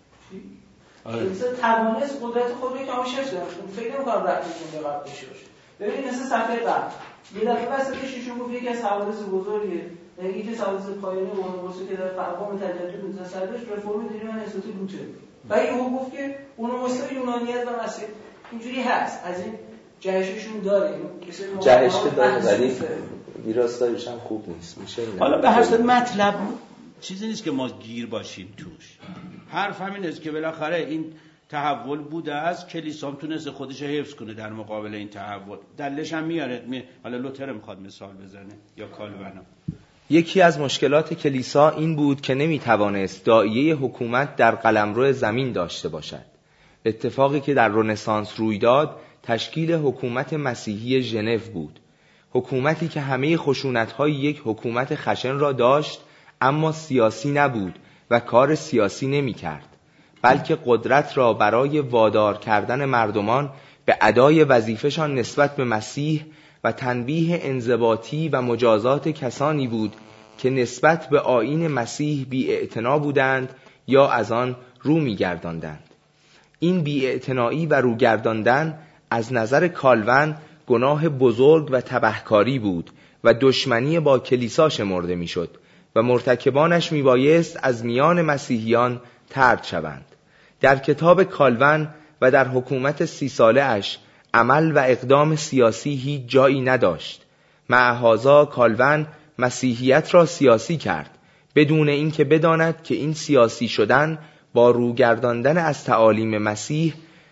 کلیسا توانست قدرت خود را کمابیش حفظ کنه. فکر نمی‌کنم ربطی جمله قبل داشته باشه. ببینید مثل صفحه قبل یه دفعه وسطش ایشون گفت یکی از حوادث بزرگه، یکی از حوادث پایانی اونوسو که در پیام تجدد متصدرش رفرم دینی و نهضت لوتر. و یهو گفت که اونوسو یونانیت و مسیح اینجوری هست، از این جهششون داره. جهش که داره ولی ویراستاریش هم خوب نیست. میشه حالا به حسب مطلب چیزی نیست که ما گیر باشیم توش. حرف همین است که بالاخره این تحول بوده است، کلیسا هم تونسته خودش حفظ کنه در مقابل این تحول. دلش هم میاره. حالا لوتر میخواد مثال بزنه یا کالوین. یکی از مشکلات کلیسا این بود که نمیتوانست داعیه حکومت در قلمرو زمین داشته باشد. اتفاقی که در رنسانس روی داد تشکیل حکومت مسیحی ژنو بود. حکومتی که همه خشونت‌های یک حکومت خشن را داشت، اما سیاسی نبود و کار سیاسی نمی‌کرد، بلکه قدرت را برای وادار کردن مردمان به ادای وظیفه‌شان نسبت به مسیح و تنبیه انضباطی و مجازات کسانی بود که نسبت به آیین مسیح بی‌اعتنا بودند یا از آن رو می‌گرداندند. این بی‌اعتنایی و روگرداندن از نظر کالوین گناه بزرگ و تبهکاری بود و دشمنی با کلیسا شمرده میشد و مرتکبانش میبایست از میان مسیحیان طرد شوند. در کتاب کالوین و در حکومت 30 ساله اش عمل و اقدام سیاسی هیچ جایی نداشت. مع هذا کالوین مسیحیت را سیاسی کرد بدون اینکه بداند که این سیاسی شدن با روگرداندن از تعالیم مسیح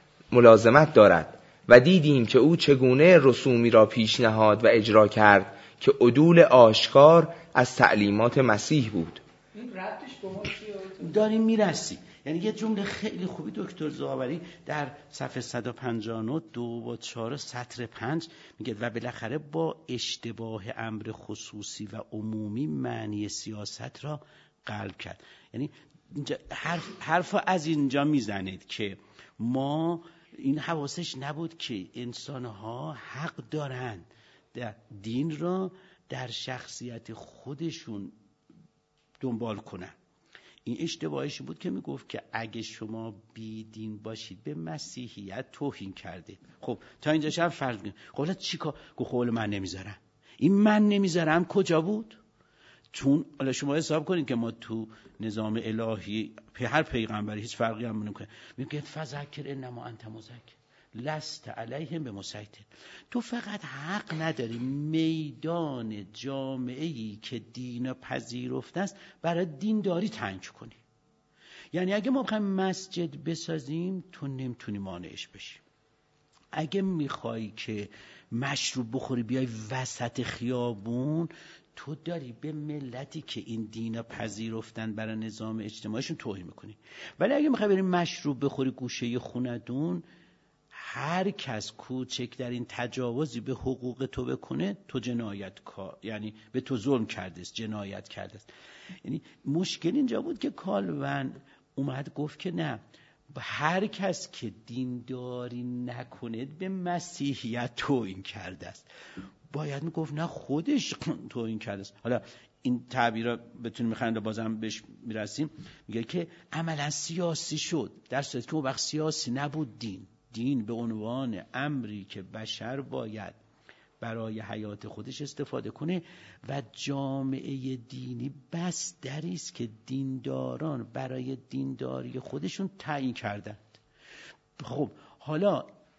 ملازمت دارد و دیدیم که او چگونه رسومی را پیشنهاد و اجرا کرد که عدول آشکار از تعلیمات مسیح بود. این ربطش با ما چیه؟ داریم میرسیم. یعنی یه جمله خیلی خوبی دکتر زاوری در صفحه 159 2 و 4 سطر 5 میگه و بالاخره با اشتباه امر خصوصی و عمومی معنی سیاست را قلب کرد. یعنی اینجا حرف از اینجا میزنید که ما این حواسش نبود که انسانها حق دارند دین را در شخصیت خودشون دنبال کنن. این اشتباهش بود که میگفت که اگه شما بیدین باشید به مسیحیت توهین کرده. خب تا اینجا شب فرض کنیم خب چی کار؟ گفت خب من نمیذارم. این من نمیذارم کجا بود؟ چون حالا شما حساب کنید که ما تو نظام الهی هر پیغمبری هیچ فرقی هم نمیکنه. میگه فذکر انما انت مذکر لست علیهم بمسیطر. تو فقط حق نداری میدان جامعه‌ای که دین پذیرفته است برای دینداری تنگ کنی. یعنی اگه ما بخوایم مسجد بسازیم تو نمیتونی مانعش بشی. اگه میخوای که مشروب بخوری بیای وسط خیابون، تو داری به ملتی که این دین پذیرفتن برای نظام اجتماعیشون توهین میکنی. ولی اگه میخوای بریم مشروب بخوری گوشه خونتون، هر کس کوچک در این تجاوزی به حقوق تو بکنه تو جنایت کار، یعنی به تو ظلم کرده است، جنایت کرده است. یعنی مشکل اینجا بود که کالوین اومد گفت که نه، هر کس که دینداری نکنه به مسیحیت توهین کرده است. باید میگفت نه خودش توهین کرده است. حالا این تعبیر را بتونیم میخوایم بازم بهش میرسیم. میگه که عملا سیاسی شد، در صورتی که اون وقت سیاسی نبود. دین به عنوان امری که بشر باید برای حیات خودش استفاده کنه و جامعه دینی بس دری است که دینداران برای دینداری خودشون تعیین کردند. خب حالا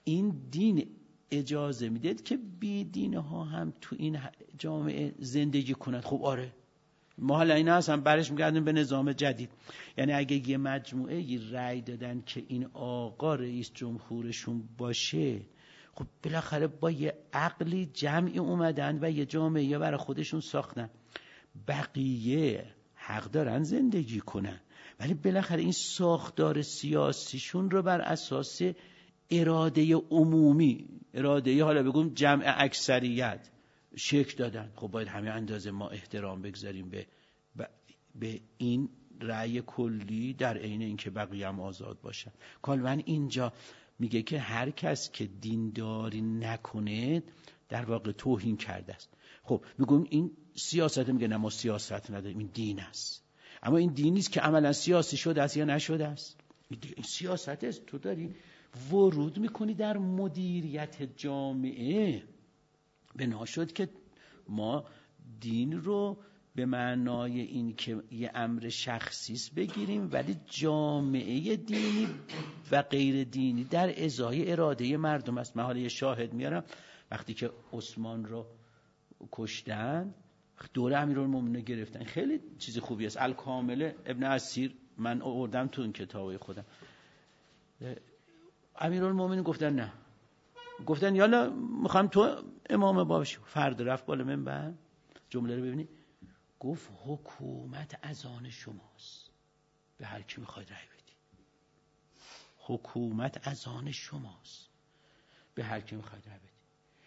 این دین اجازه میده که بی دینه ها هم تو این جامعه زندگی کنند. خب آره، ما حالا این هستم برش میگردیم به نظام جدید. یعنی اگه یه مجموعه یه رأی دادن که این آقا رئیس جمهورشون باشه، خب بالاخره با یه عقلی جمعی اومدن و یه جامعه برای خودشون ساختن. بقیه حق دارن زندگی کنن، ولی بالاخره این ساختار سیاسیشون رو بر اساس اراده عمومی، اراده حالا بگم جمع اکثریت شکل دادن. خب باید همه اندازه ما احترام بگذاریم به این رأی کلی، در عین اینکه بقیه هم آزاد باشن. کالون اینجا میگه که هر کس که دینداری نکنه در واقع توهین کرده است. خب میگم این سیاست، میگه نه ما سیاست نداریم، این دین است. اما این دینی است که عملا سیاسی شده است یا نشده است. این سیاست است. تو داری ورود میکنی در مدیریت جامعه. بنا شد که ما دین رو به معنای این که یه امر شخصی است بگیریم، ولی جامعه دینی و غیر دینی در ازای اراده مردم است. من حالا یه شاهد میارم. وقتی که عثمان رو کشتن، دوره امیرالمومنین گرفتن. خیلی چیز خوبی است. الکامل ابن اسیر من آوردم تو این کتابای خودم. امیرالمومنین گفتن نه، گفتن یالا میخوام تو امام باشی. فرد رفت بالا منبر، جمله رو ببینید، گفت حکومت از آن شماست، به هر کی میخواید رأی بدی. حکومت از آن شماست، به هر کی میخواید رأی بدی.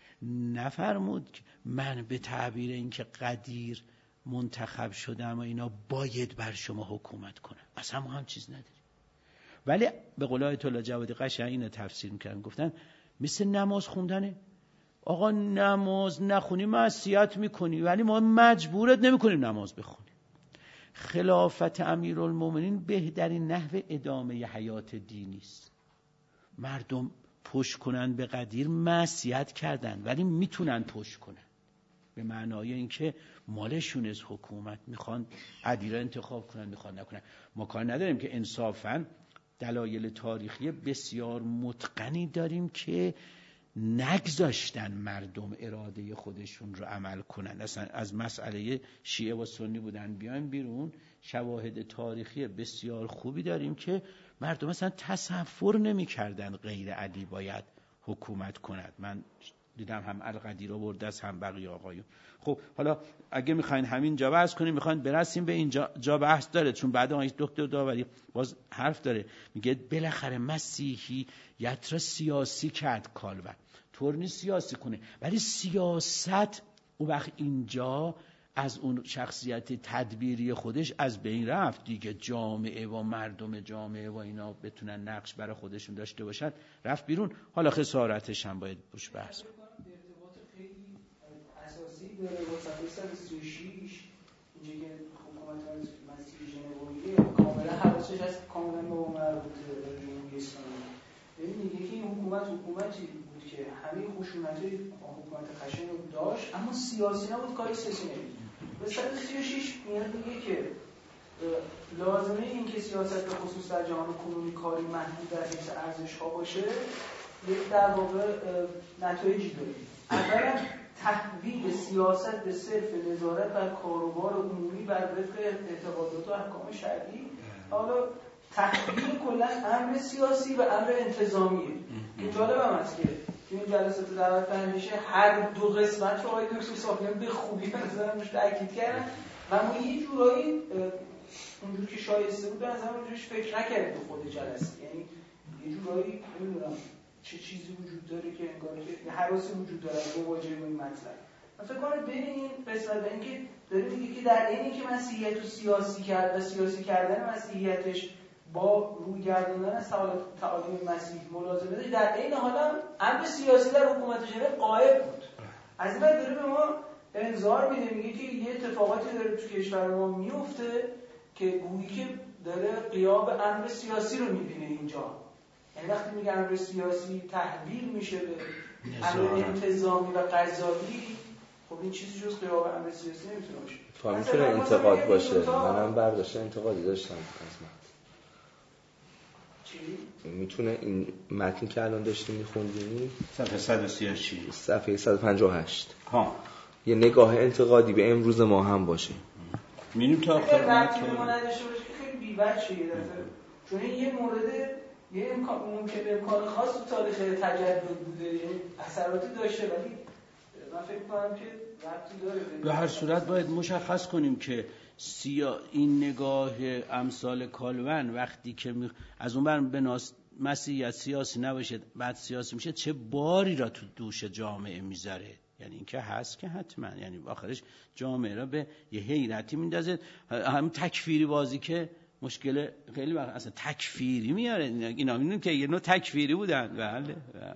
نفرمود که من به تعبیر اینکه قدیر منتخب شدم و اینا باید بر شما حکومت کنم. اصلا ما هم چیز نداریم. ولی به قول آیت الله جوادی قشنگ اینو تفسیر میکردن، گفتن مثل نماز خوندنه. آقا نماز نخونی معصیت میکنی، ولی ما مجبورت نمیکنیم نماز بخونی. خلافت امیرالمومنین بهترین نحو ادامه حیات دینی است. مردم پشت کنن به قدیر معصیت کردن، ولی میتونن پشت کنن، به معنای اینکه مالشون از حکومت، میخوان عدیل انتخاب کنن، میخوان نکنن. ما کار نداریم که انصافاً دلایل تاریخی بسیار متقنی داریم که نگذاشتن مردم اراده خودشون رو عمل کنن. اصلا از مسئله شیعه و سنی بودن بیایم بیرون، شواهد تاریخی بسیار خوبی داریم که مردم اصلا تصور نمی کردن غیر علی باید حکومت کند. من دیدم هم القدیر آورده است هم بقیه آقایون. خب حالا اگه میخواین همین جا بحث کنیم، میخواین برسیم به این جا بحث داره، چون بعد آقای دکتر داوری باز حرف داره، میگه بالاخره مسیحیت را سیاسی کرد کالون. طور نیست سیاسی کنه، ولی سیاست اون وقت اینجا از اون شخصیت تدبیری خودش از بین رفت دیگه. جامعه و مردم جامعه و اینا بتونن نقش برای خودشون داشته باشن، رفت بیرون. حالا خسارتش هم باید روش بحث کنیم. ارتباط خیلی اساسی داره با صفحه 136 اینجا که حکومت مسیحی ژنویه کاملا حواسش هست، کاملا به مربوطه به جمهوری اسلامی. ببینید یکی این حکومتی بود که همه خشونت‌های حکومت خشن رو داشت، اما سیاسی نبود، کاری سیاسی نبود. به 136 میاد میگه که لازمه این که سیاست به خصوص در جهان کنونی کاری محدود در حیث ارزش‌ها باشه، یک در واقع نتایجی داره. اولا تحویل سیاست به صرف نظارت بر کاروبار عمومی بر وفق اعتقادات و احکام شرعی. حالا تحویل کلا امر سیاسی و امر انتظامیه. این جالب هم است که این جلسات دعوت میشه هر دو قسمت رو آقای دکتر صافیان به خوبی به نظرم روش تاکید کردن و ما یه جورایی اونجور که شایسته بود به نظرم روش فکر نکردیم تو خود جلسه. یعنی یه جورایی نمیدونم چه چیزی وجود داره که انگار که هراسی وجود داره مواجهه با این مطلب. من فکر کنم بین این قسمت به اینکه داره میگه که در این که مسیحیت رو سیاسی کرد و سیاسی کردن مسیحیتش با روی گرداندن از تعالیم مسیح ملازمه داشت، در این حال هم امر سیاسی در حکومت ژنو غایب بود. از این بعد داره به ما انذار میده، میگه که یه اتفاقاتی داره تو کشور ما میفته که گویی که داره غیاب امر سیاسی رو میبینه اینجا. یعنی وقتی میگه امر سیاسی تحویل میشه به امر انتظامی و قضایی، خب این چیزی جز غیاب امر سیاسی نمیتونه باشه. تا میتونه انتقاد باشه. منم برداشت انتقادی داشتم از من. میتونه این متنی که الان داشتیم میخوندیم صفحه 136 صفحه 158 ها یه نگاه انتقادی به امروز ما هم باشه. می‌بینیم تا آخر وقتی ما نداشته باشه که خیلی بی‌وجهه یه دفعه، چون یه مورد یه امکان خاص تو تاریخ تجدد بوده، یعنی اثراتی داشته، ولی من فکر کنم که ربطی داره. به هر صورت باید مشخص کنیم که این نگاه امثال کالون وقتی که از اون بر به مسیحیت سیاسی نباشه بعد سیاسی میشه چه باری را تو دوش جامعه میذاره. یعنی این که هست که حتما، یعنی آخرش جامعه را به یه حیرتی میندازه. هم تکفیری بازی که مشکل خیلی وقت اصلا تکفیری میاره، اینا میدونیم که یه نوع تکفیری بودن. بله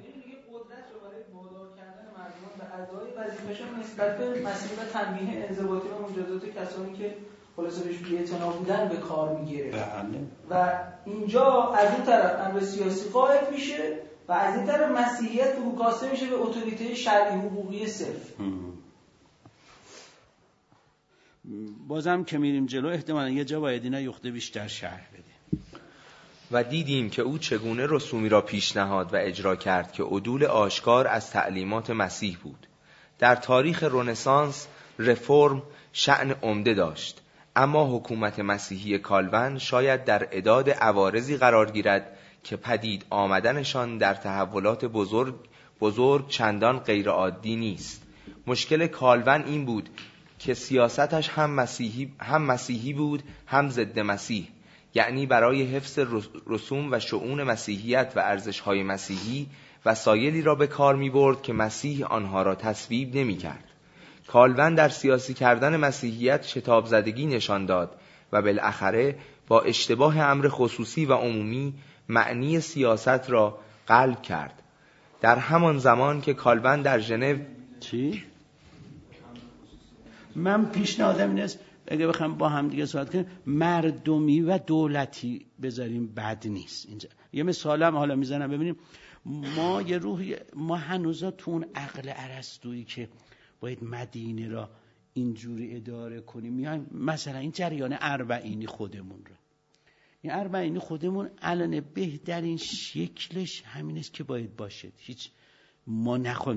ادای وظیفه‌شون نسبت به مسئله تنبیه انضباطی و مجازات کسانی که خلاصه بهش بی‌اعتنا بودن به کار می‌گیره و اینجا از اون طرف امر سیاسی قائل میشه و از این طرف مسیحیت فروکاسته میشه به اتوریته شرعی حقوقی صرف. بازم که میریم جلو احتمالاً یه جا باید اینا یخته بیشتر شرح بده. و دیدیم که او چگونه رسومی را پیشنهاد و اجرا کرد که عدول آشکار از تعلیمات مسیح بود. در تاریخ رنسانس رفرم شأن عمده داشت، اما حکومت مسیحی کالون شاید در اعداد عوارضی قرار گیرد که پدید آمدنشان در تحولات بزرگ چندان غیرعادی نیست. مشکل کالون این بود که سیاستش هم مسیحی بود هم ضد مسیح، یعنی برای حفظ رسوم و شؤون مسیحیت و ارزش‌های مسیحی وسایلی را به کار می‌برد که مسیح آنها را تصویب نمی‌کرد. کالون در سیاسی کردن مسیحیت شتاب زدگی نشان داد و بالاخره با اشتباه امر خصوصی و عمومی معنی سیاست را قلب کرد. در همان زمان که کالون در ژنو من پیشنهادم اینه است اگه بخوام با هم دیگه صحبت کنیم مردمی و دولتی بذاریم بد نیست. اینجا یه مثالم حالا میزنم ببینیم. ما هنوزا تو اون عقل ارسطویی که باید مدینه را اینجوری اداره کنیم میایم مثلا این جریان اربعینی خودمون رو، این اربعینی خودمون الان بهترین شکلش همین است که باید باشه. هیچ ما نخوایم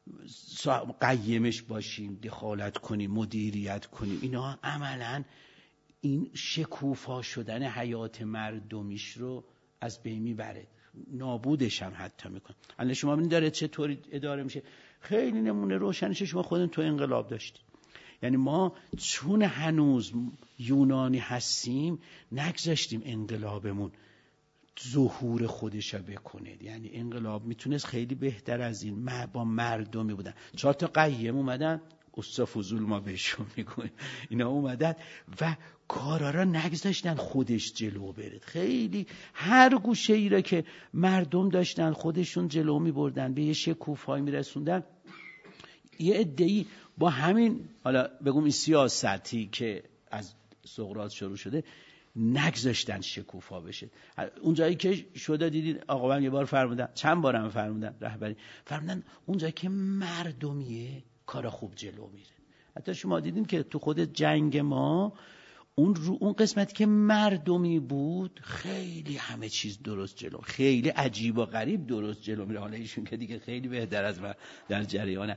قیمش باشیم، دخالت کنیم، مدیریت کنیم. اینا عملاً این شکوفا شدن حیات مردمیش رو از بین میبره، نابودش هم حتی میکنه. الان شما ببینید داره چطوری اداره میشه. خیلی نمونه روشنش شما خودتون تو انقلاب داشتید. یعنی ما چون هنوز یونانی هستیم نگذاشتیم انقلابمون ظهور خودش رو بکنه. یعنی انقلاب میتونست خیلی بهتر از این با مردمی بودن. 4 تا قیم اومدن، استفوزول ما بهشون میگویم، اینا اومدن و کارا را نگذاشتن خودش جلو بره. خیلی هر گوشه ای را که مردم داشتن خودشون جلو میبردن، به یه شکوفایی میرسوندن. یه عده‌ای با همین حالا بگم این سیاستی که از سقراط شروع شده نگذاشتن شکوفا بشه. اون جایی که شده دیدید آقا من یه بار فرمودن، چند بارم فرمودن رهبری فرمودن اون جایی که مردمیه کارا خوب جلو میره. حتی شما دیدین که تو خود جنگ ما اون قسمتی که مردمی بود خیلی همه چیز درست جلو، خیلی عجیب و غریب درست جلو میره. حالا ایشون که دیگه خیلی بهتر از من در جریانه.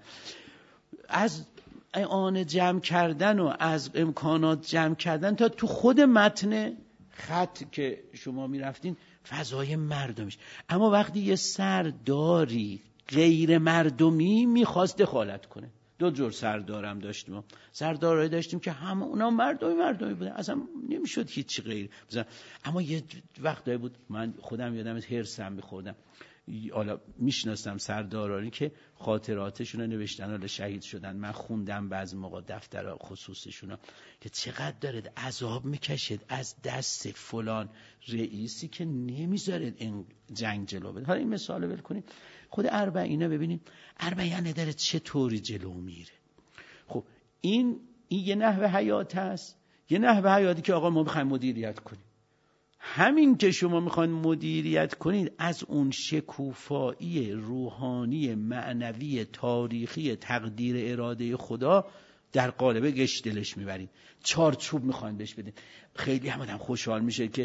از آن جمع کردن و از امکانات جمع کردن تا تو خود متن خط که شما میرفتین فضای مردمیش. اما وقتی یه سرداری غیر مردمی میخواست دخالت کنه، 2 جور سردارم داشتیم. سردارایی داشتیم که همه اونا مردمی بودن، اصلا نمیشد هیچ غیر. اما یه وقتایی بود من خودم یادم هرسم میخوردم. حالا میشناسم سردارانی که خاطراتشون رو نوشتن، حالا شهید شدن. من خوندم بعضی موقع دفتر خصوصیشون که چقدر داره عذاب میکشید از دست فلان رئیسی که نمیذاره این جنگ جلو بره. حالا این مثال ول کنید. خود اربعینه ببینید، اربعینه داره چطوری جلو میره. خب این یه نحوه حیات هست، یه نحوه حیاتی که آقا ما میخوایم مدیریت کنیم. همین که شما میخواین مدیریت کنید از اون شکوفایی روحانی معنوی تاریخی تقدیر اراده خدا در قالب گشتلش میبرید، چارچوب میخواین بهش بدید. خیلی هم آدم خوشحال میشه که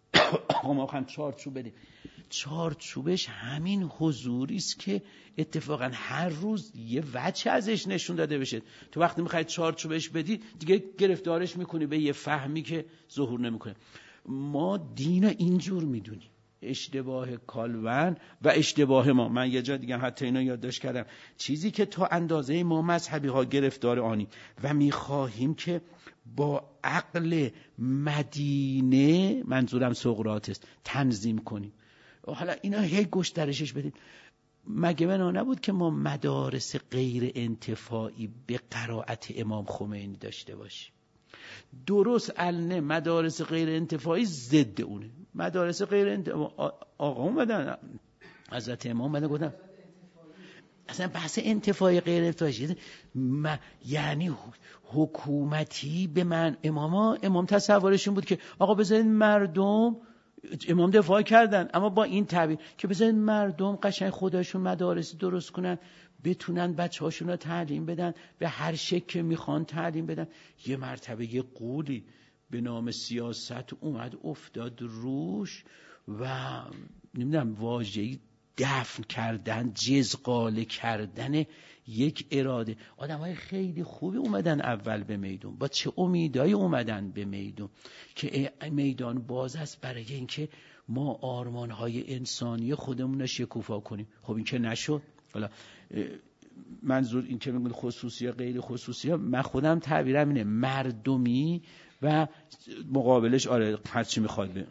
ما میخوایم چارچوب بدیم. چارچوبش همین حضوری است که اتفاقا هر روز یه وجه ازش نشون داده بشه. تو وقتی میخوای چارچوبش بدی دیگه گرفتارش میکنی به یه فهمی که ظهور نمیکنه. ما دین رو اینجور میدونیم، اشتباه کالون و اشتباه ما. من یه جا دیگه حتی اینو یادداشت کردم، چیزی که تا اندازه ما مذهبی ها گرفتار آنیم و میخواهیم که با عقل مدینه، منظورم سقراط است، تنظیم کنیم. حالا اینا هی گسترشش بدیم. مگه بنا نبود که ما مدارس غیر انتفاعی به قرائت امام خمینی داشته باشیم؟ درست الان مدارس غیر انتفاعی ضد اونه. مدارس غیر انتفاعی آقا اومدن حضرت امام اومدن گفتن اصلا بحث انتفاعی غیر انتفاعی یعنی حکومتی به من امام تصورشون بود که آقا بذارید مردم، امام دفاع کردن اما با این تعبیر که بذارید مردم قشنگ خودشون مدارسی درست کنن، بتونن بچه‌هاشون رو تعلیم بدن، به هر شکل که میخوان تعلیم بدن. یه مرتبه یه قولی به نام سیاست اومد افتاد روش و نمیدونم واژه‌ای دفن کردن، جزغاله کردن یک اراده. آدم‌های خیلی خوبی اومدن اول به میدون، با چه امیدایی اومدن به میدون که میدان باز است برای اینکه ما آرمان‌های انسانی خودمون رو شکوفا کنیم. خب این که نشد. حالا منظور این که میگن خصوصی یا غیر خصوصی، من خودم تعبیرم اینه مردمی و مقابلش آره هر چی میخواد به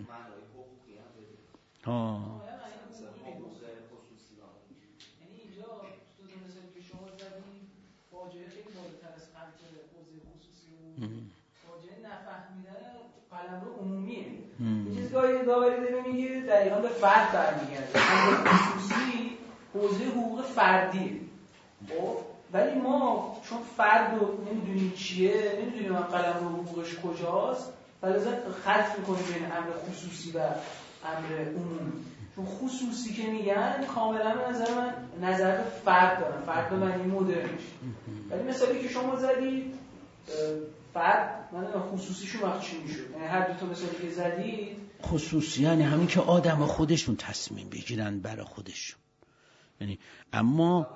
واجه نفهمیدن قلمرو عمومیه. این چیزگاهی داوری داره میگه دقیقا به فرد برمیگرده. خصوصی حوزه حقوق فردیه. خب ولی ما چون فرد رو نمیدونیم چیه، نمیدونیم من قلمرو حقوقش کجاست، فلذا خلط میکنیم بین امر خصوصی و امر عمومی. چون خصوصی که میگن کاملا به نظر من نظر به فرد دارن، فرد به معنی مدرنش. ولی مثالی که شما زدید فرد من خصوصیشون وقت چی میشد؟ یعنی هر دو تا مثالی که زدید خصوصی یعنی همین که آدم خودشون تصمیم بگیرن برای خودشون. یعنی اما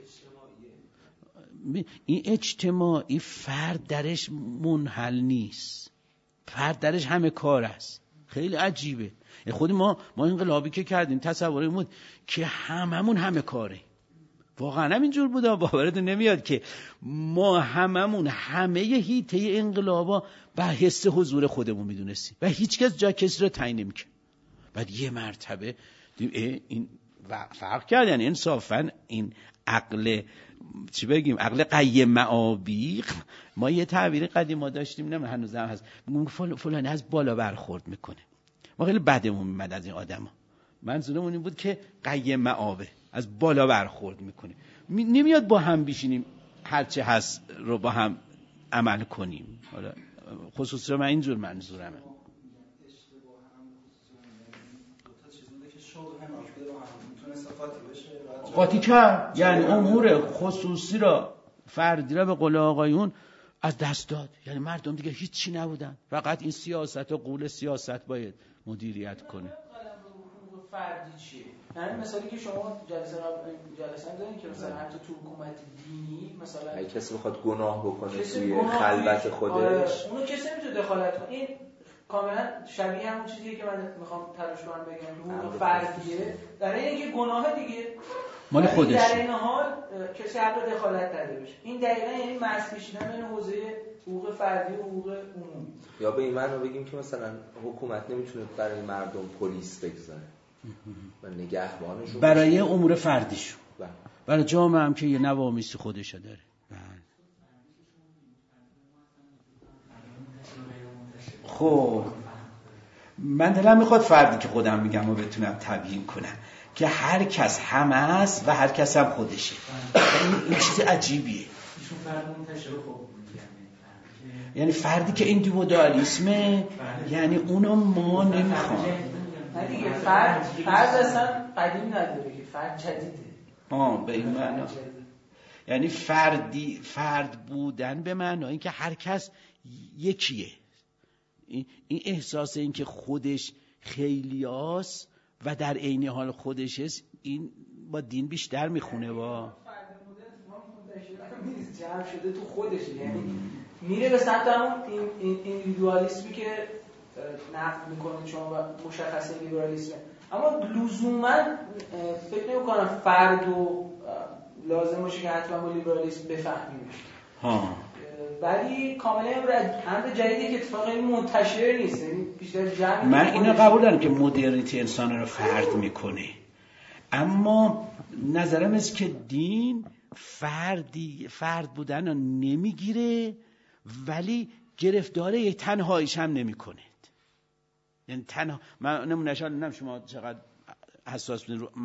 این اجتماعی فرد درش منحل نیست، فرد درش همه کار است. خیلی عجیبه. خود ما انقلابی که کردیم تصوریم بود که هممون همه کاره. واقعا هم اینجور بود. باورتون نمیاد که ما هممون همه حیطه انقلابا به حس حضور خودمون میدونستیم و هیچ کس جا کسی رو تعیین نمی‌کرد. بعد یه مرتبه این فرق کرد. یعنی انصافا این عقل چی بگیم، عقل قیم معابی. ما یه تعبیر قدیما داشتیم، نه هنوز هم هست، میگم فلانی از بالا برخورد میکنه. ما خیلی بدمون میاد از این آدما. منظورمون این بود که قیم معابه، از بالا برخورد میکنه. نمیاد با هم بشینیم هرچه هست رو با هم عمل کنیم. حالا خصوصا من اینجور منظورمه. قاطی کرد. یعنی امور خصوصی را، فردی را به قول آقایون از دست داد. یعنی مردم دیگه هیچی نبودن، فقط این سیاست و قول سیاست باید مدیریت کنه. فردی چیه؟ یعنی مثالی که شما جلسه دارین که مثلا حتی تو حکومت دینی مثلا اگه کسی بخواد گناه بکنه توی خلوت خودش، اونو کسی نمیتونه دخالت کنه. این کاملا شبیه همون چیزیه که من میخوام تلاش کنم بگم، حقوق فردیه در اینکه گناه دیگه مال خودش، در این حال کسی حق دخالت نداره بشه. این دقیقاً یعنی مرز کشیدن بین حوزه حقوق فردی و حقوق عمومی. یا به این معنی بگیم که مثلا حکومت نمیتونه برای مردم پلیس بگذاره و نگهبانشون برای امور فردیشون، برای جامعه هم که یه نوامیسی خودشو داره. خب من دلم میخواد فردی که خودم میگم و بتونم تبیین کنم که هر کس همه است و هر کس هم خودشه. این چیز عجیبیه. یعنی فردی که اندیویدوالیسمه، یعنی اونو ما نمیخوام. نه دیگه فرد اصلا قدیم نداره که فرد جدیده. به این معنی یعنی فرد بودن به معنی اینکه هر کس یکیه. این احساس این که خودش خیلیاس و در عین حال خودش است، این با دین بیشتر میخونه. با جمع شده تو خودش، یعنی میره به سمت همون ایندیویدوالیسمی که نقد میکنه شما و مشخصه لیبرالیسم. اما لزوما فکر نمی‌کنم فرد و لازم باشه که حتما با لیبرالیسم بفهمیمش. ولی کاملا امر جدیدی که اتفاقا منتشر نیست، یعنی بیشتر جمع. من اینو قبول دارم که مدرنیته انسان رو فرد میکنه، اما نظرم است که دین فرد بودن رو نمیگیره ولی گرفتار یک تنهاییش هم نمیکنه. یعنی تنها من نمونه‌شان شما چقدر حساس بودین رو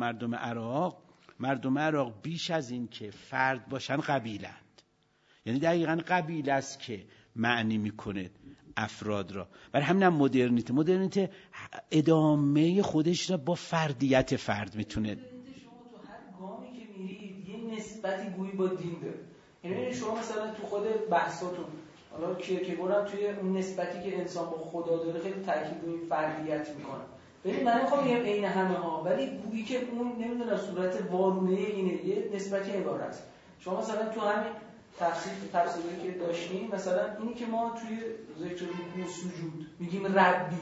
مردم عراق بیش از این که فرد باشن قبیلند. یعنی دقیقاً قبیله است که معنی میکنه افراد را. برای همین هم مدرنیته ادامه خودش را با فردیت فرد میتونه. شما تو هر گامی که میرید یه نسبتی گویی با دین داره. یعنی شما مثلا تو خود بحثاتون حالا کیرکگورد توی اون نسبتی که انسان با خدا داره خیلی تاکید روی فردیت میکنه. ببین من نمیخوام بگم عین همه ها، ولی گویی که اون نمیدونم صورت وارونه اینه، یه نسبتی عبارت است. شما مثلا تو همین تفسیری که داشتیم، مثلا اینی که ما توی ذکر رکوع و سجود میگیم ربی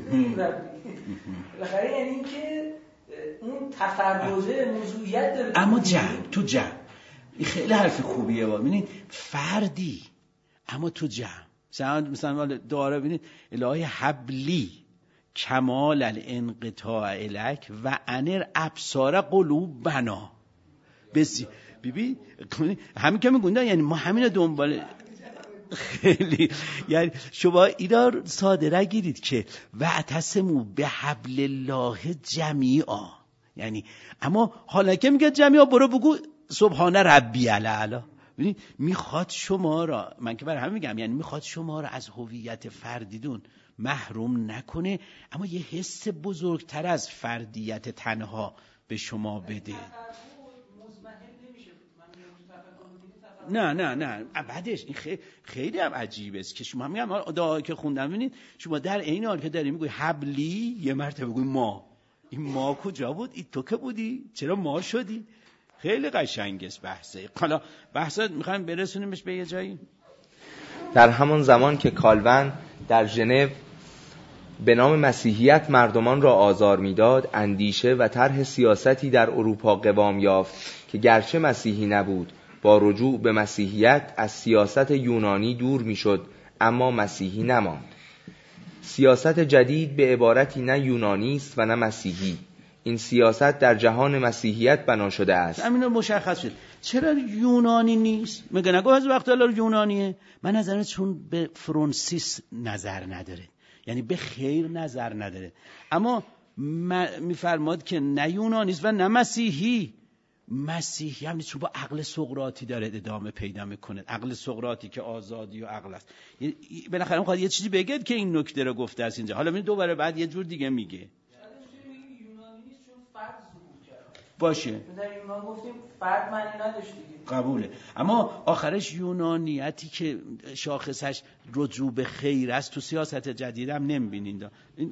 بالاخره یعنی این که اون تفرده موضوعیت داره. اما تو جمع این خیلی حرف خوبیه. ببینید فردی اما تو جمع مثلا داره ببینید الهی حبلی کمال الانقطاع الک و انر ابصار قلوبنا. بسی ببین همین که میگوندن، یعنی ما همین دنبال خیلی، یعنی شما اینا ساده نگیرید که واعتصموا بحبل الله جمیعا، یعنی اما حالا که میگه جمیعا برو بگو سبحان ربی الاعلی. ببینید میخواد شما را، من که برای همین میگم، یعنی میخواد شما را از هویت فردیتون محروم نکنه، اما یه حس بزرگتر از فردیت تنها به شما بده. نه بعدش این خیلی هم عجیبه است که شما میگم دعا که خوندم، ببینید شما در عین حال که داری میگوی حبلی یه مرتبه بگوی ما. این ما کجا بود؟ این تو که بودی؟ چرا ما شدی؟ خیلی قشنگه بحثه. حالا بحثا میخوایم برسونیمش به یه جایی. در همان زمان که کالون در ژنو به نام مسیحیت مردمان را آزار میداد، اندیشه و طرح سیاستی در اروپا قوام یافت که گرچه مسیحی نبود، با رجوع به مسیحیت از سیاست یونانی دور میشد اما مسیحی نماند. سیاست جدید به عبارتی نه یونانی است و نه مسیحی. این سیاست در جهان مسیحیت بنا شده است. همین رو مشخص شد. چرا یونانی نیست؟ میگه نگو از وقت الان یونانیه. من نظرم چون به فرانسیس نظر نداره، یعنی به خیر نظر نداره، اما میفرماد که نه یونانی است و نه مسیحی. مسیحی هم نیست چون با عقل سقراطی داره ادامه پیدا میکنه. عقل سقراطی که آزادی و عقل است. بالاخره میخواد یه چیزی بگه که این نکته رو گفته است اینجا. حالا دوباره بعد یه جور دیگه میگه. باشه در یونان گفتیم فرد معنی نداشت دیگه، قبوله، اما آخرش یونانیتی که شاخصش رجوع به خیر است تو سیاست جدید هم نمیبینید.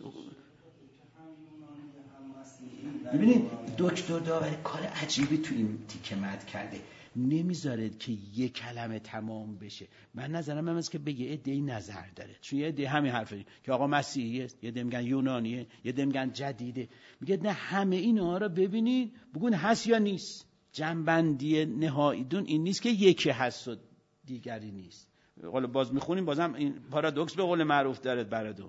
ببینید دکتر داوری کار عجیبی تو این تیکه مد کرده، نمیذاره که یک کلمه تمام بشه. من نظرم هم است که بگه عده‌ای نظر داره، چون یه عده همین حرفی که آقا مسیحیه، یه عده میگن یونانیه، یه عده میگن جدیده. میگه نه همه اینا رو ببینید بگون هست یا نیست. جنبندی نهایی دون این نیست که یکی هست و دیگری نیست. حالا باز میخونیم بازم این پارادوکس به قول معروف داره براتون.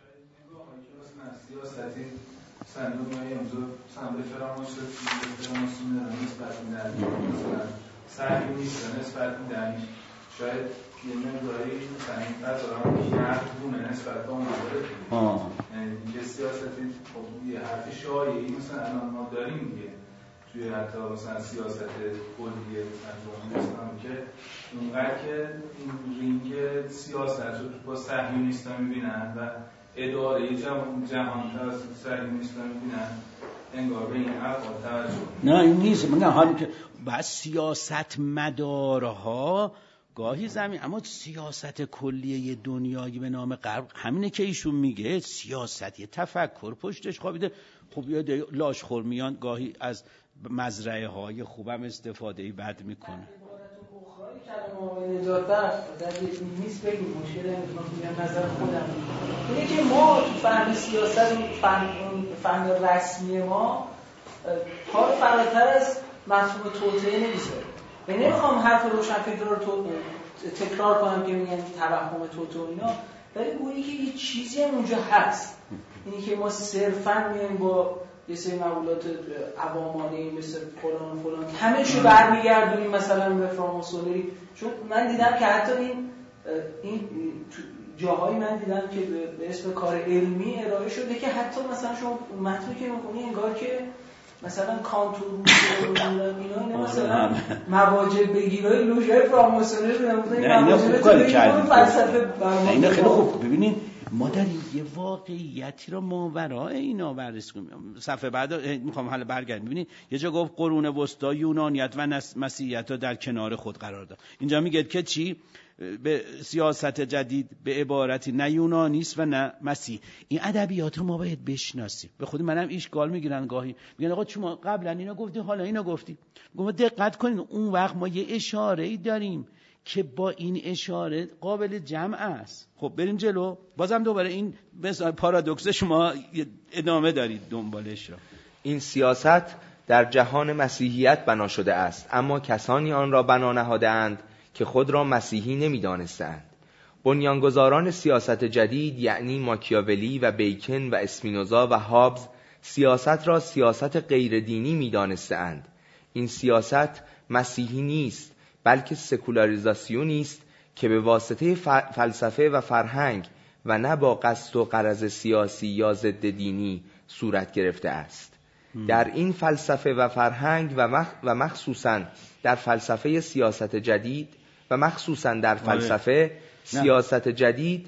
صندوق مایی امضا صندوق فراموشون نسبت مثلا سعی نیست نسبت دانش شاید یه مقداری مثلا این قضا شرط بونه نسبت به اون داره. یعنی یه سیاستی خب یه حرف شایعی مثلا الان ما داریم دیگه توی حتی مثلا سیاست کلیه مثلا که اونقدر که این رینگ سیاست رو با صهیونیست‌ها می‌بینن و اداره جهان توسط صهیونیست‌ها می‌بینن، انگار به این افعال توجه. نه این نیست. من حالی که بعد سیاست مدارها گاهی زمین، اما سیاست کلیه دنیایی به نام غرب همینه که ایشون میگه، سیاست یه تفکر پشتش خوابیده. خب یاد لاشخور میان گاهی از مزرعه های خوبم استفاده بد میکنه. کلمه نجات بخش در نیست بگیم مشکل میگم نظر خودم اینه که ما تو فهم سیاست فهم رسمی ما کار فراتر از مفهوم توطئه نمیذاره. من نمیخوام حرف روشنفکر رو تکرار کنم که میگن توهم توطئه اینا، ولی گویی که یه چیزی هم اونجا هست. اینی که ما صرفاً میایم با یه سری مقولات عوامانه مثل فلان فلان همه‌شو برمیگردونیم مثلا به فراماسونری. چون من دیدم که حتی این جاهایی من دیدم که به اسم کار علمی ارائه شده که حتی مثلا شما متنی که می‌خونی انگار که مثلا کانتور اینا مثلا مواجب بگیرای لوژه فراماسونری رو نمودن. اینا خوب کاری کردید، اینا خیلی خوب. ببینید ما داریم یه واقعیتی رو ماورای اینا بررسی کنیم. صفحه بعد میخوام حالا برگردیم. ببینید یه جا گفت قرون وسطی یونانیت و مسیحیت رو در کنار خود قرار داد. اینجا میگه که چی؟ به سیاست جدید به عبارتی نه یونانی است و نه مسیح. این ادبیات رو ما باید بشناسیم. به خود منم اشکال میگیرن گاهی، میگن آقا شما قبلا اینو گفتی حالا اینو گفتی. میگم دقت کنین، اون وقت ما یه اشاره‌ای داریم که با این اشاره قابل جمع است. خب بریم جلو. بازم دوباره این مثلا پارادوکس شما ادامه دارید دنبالش رو. این سیاست در جهان مسیحیت بنا شده است، اما کسانی آن را بنا نهاده‌اند که خود را مسیحی نمی‌دانستند. بنیانگذاران سیاست جدید یعنی ماکیاولی و بیکن و اسپینوزا و هابز سیاست را سیاست غیر دینی می‌دانستند. این سیاست مسیحی نیست، بلکه سکولاریزاسیونی است که به واسطه فلسفه و فرهنگ و نه با قصد و غرض سیاسی یا ضد دینی صورت گرفته است. در این فلسفه و فرهنگ و مخصوصاً در فلسفه سیاست جدید و مخصوصاً در فلسفه سیاست جدید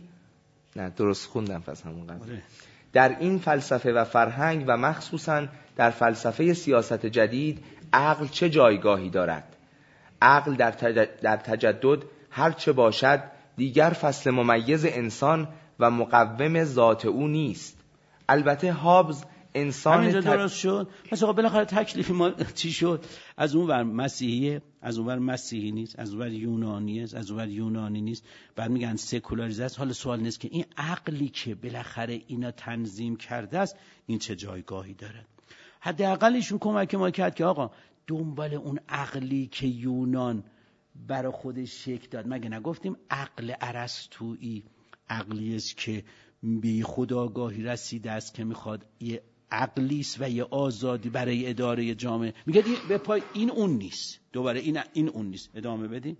درست خوندم پس همون قضیه. در این فلسفه و فرهنگ و مخصوصاً در فلسفه سیاست جدید عقل چه جایگاهی دارد؟ عقل در تجدد هر چه باشد دیگر فصل ممیز انسان و مقوم ذات او نیست. البته هابز انسان همینجا درست شد. پس آقا بالاخره تکلیف ما چی شد؟ از اون ور مسیحیه، از اون ور مسیحی نیست، از اون ور یونانیه، از اون ور یونانی نیست. بعد میگن سکولاریزه است. حالا سوال نیست که این عقلی که بالاخره اینا تنظیم کرده است این چه جایگاهی داره. حداقل ایشون کمک ما کرد که آقا دنبال اون عقلی که یونان برای خودش شکل داد، مگه نگفتیم عقل ارسطویی عقلی است که به خودآگاهی رسیده است که میخواد یه عقلی است و یه آزادی برای اداره جامعه. میگه به پای این اون نیست. دوباره این اون نیست. ادامه بدیم.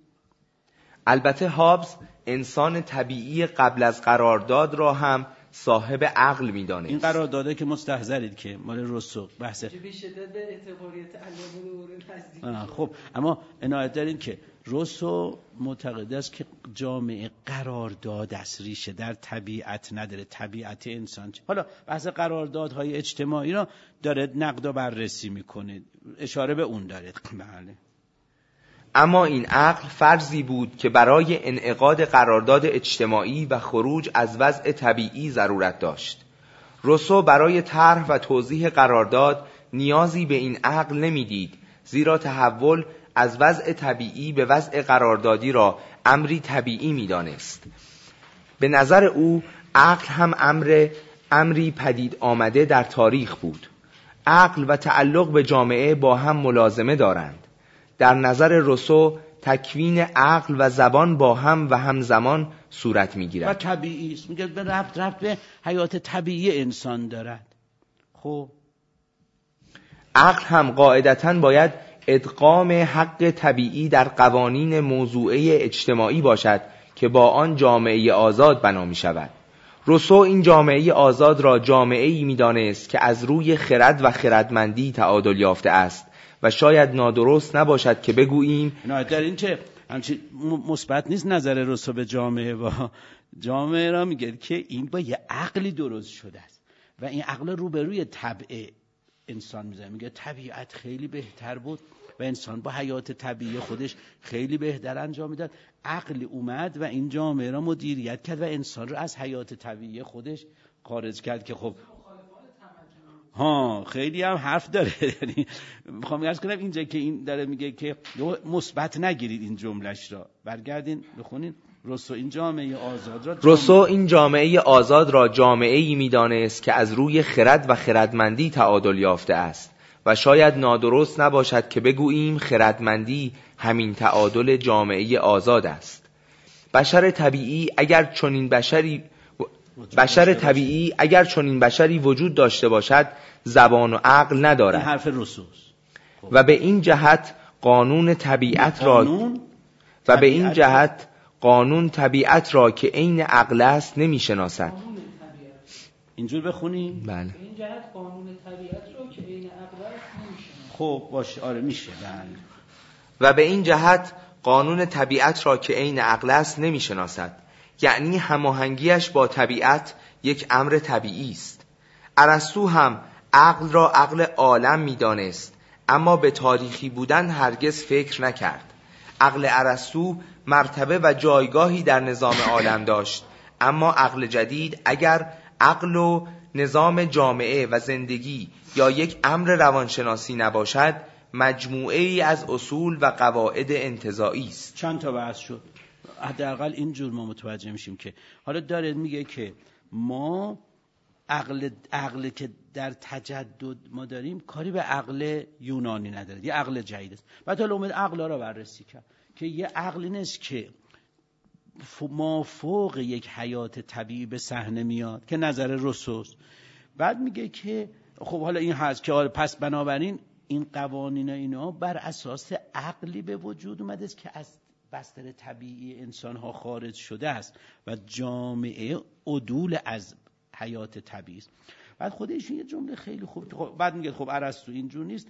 البته هابز انسان طبیعی قبل از قرارداد را هم صاحب عقل می‌دانست. این قرارداده که مستحضرید که مال روسو بحث به شدت به اعتباریت علامه نزدیک. خب اما عنایت دارین که روسو معتقد است که جامعه قرارداد است، ریشه در طبیعت نداره. طبیعت انسان حالا بحث قراردادهای اجتماعی را داره نقد و بررسی میکنه، اشاره به اون داره. بله. اما این عقل فرضی بود که برای انعقاد قرارداد اجتماعی و خروج از وضع طبیعی ضرورت داشت. روسو برای طرح و توضیح قرارداد نیازی به این عقل نمیدید، زیرا تحول از وضع طبیعی به وضع قراردادی را امری طبیعی می‌دانست. به نظر او عقل هم امری پدید آمده در تاریخ بود. عقل و تعلق به جامعه با هم ملازمه دارند. در نظر روسو تکوین عقل و زبان با هم و همزمان صورت می‌گیرد و طبیعی است. میگه به ربط به حیات طبیعی انسان دارد. خب عقل هم قاعدتاً باید ادغام حق طبیعی در قوانین موضوعه اجتماعی باشد که با آن جامعه آزاد بنا می‌شود. روسو این جامعه آزاد را جامعه‌ای می‌دانست که از روی خرد و خردمندی تعادل یافته است و شاید نادرست نباشد که بگوییم نه در این چه همچین مثبت نیست نظر روسو به جامعه. و جامعه را میگه که این با یه عقلی درست شده است و این عقل روبروی طبع انسان میذاره. میگه طبیعت خیلی بهتر بود و انسان با حیات طبیعی خودش خیلی بهتر انجام میداد. عقل اومد و این جامعه را مدیریت کرد و انسان رو از حیات طبیعی خودش خارج کرد که خب خیلی هم حرف داره. یعنی میخوام عرض کنم اینجا که این داره میگه که مثبت نگیرید این جملهش را، برگردین بخونین. روسو این جامعه آزاد را جامعه‌ای می‌دانست که از روی خرد و خردمندی تعادل یافته است و شاید نادرست نباشد که بگوییم خردمندی همین تعادل جامعه آزاد است. بشر طبیعی اگر چنین بشری وجود داشته باشد زبان و عقل ندارد. این حرف روسوست. و به این جهت قانون طبیعت را که عین عقل است نمی‌شناسد. اینجور بخونیم؟ بله. به این جهت قانون طبیعت را که عین عقل است نمی‌شناسد. خب باشه، آره میشه. بله. و به این جهت قانون طبیعت را که عین عقل است نمی‌شناسد، یعنی هماهنگیش با طبیعت یک امر طبیعی است. ارسطو هم عقل را عقل عالم می‌دانست، اما به تاریخی بودن هرگز فکر نکرد. عقل ارسطو مرتبه و جایگاهی در نظام عالم داشت، اما عقل جدید اگر عقل و نظام جامعه و زندگی یا یک امر روانشناسی نباشد، مجموعه ای از اصول و قواعد انتزاعی است. چند تا بحث شد، حداقل اینجور ما متوجه میشیم که حالا داره میگه که ما عقل که در تجدد ما داریم کاری به عقل یونانی نداره، یه عقل جدید است. بعد حالا اومد عقل را بررسی کرد که یه عقلی نیست که ما فوق یک حیات طبیعی به صحنه میاد که نظر روسوست. بعد میگه که خب حالا این هست که پس بنابراین این قوانین اینا بر اساس عقلی به وجود اومده است که از بستر طبیعی انسان ها خارج شده است و جامعه عدول از حیات طبیعی است. بعد خودش یه جمله خیلی خوب، بعد میگه خب ارسطو اینجور نیست.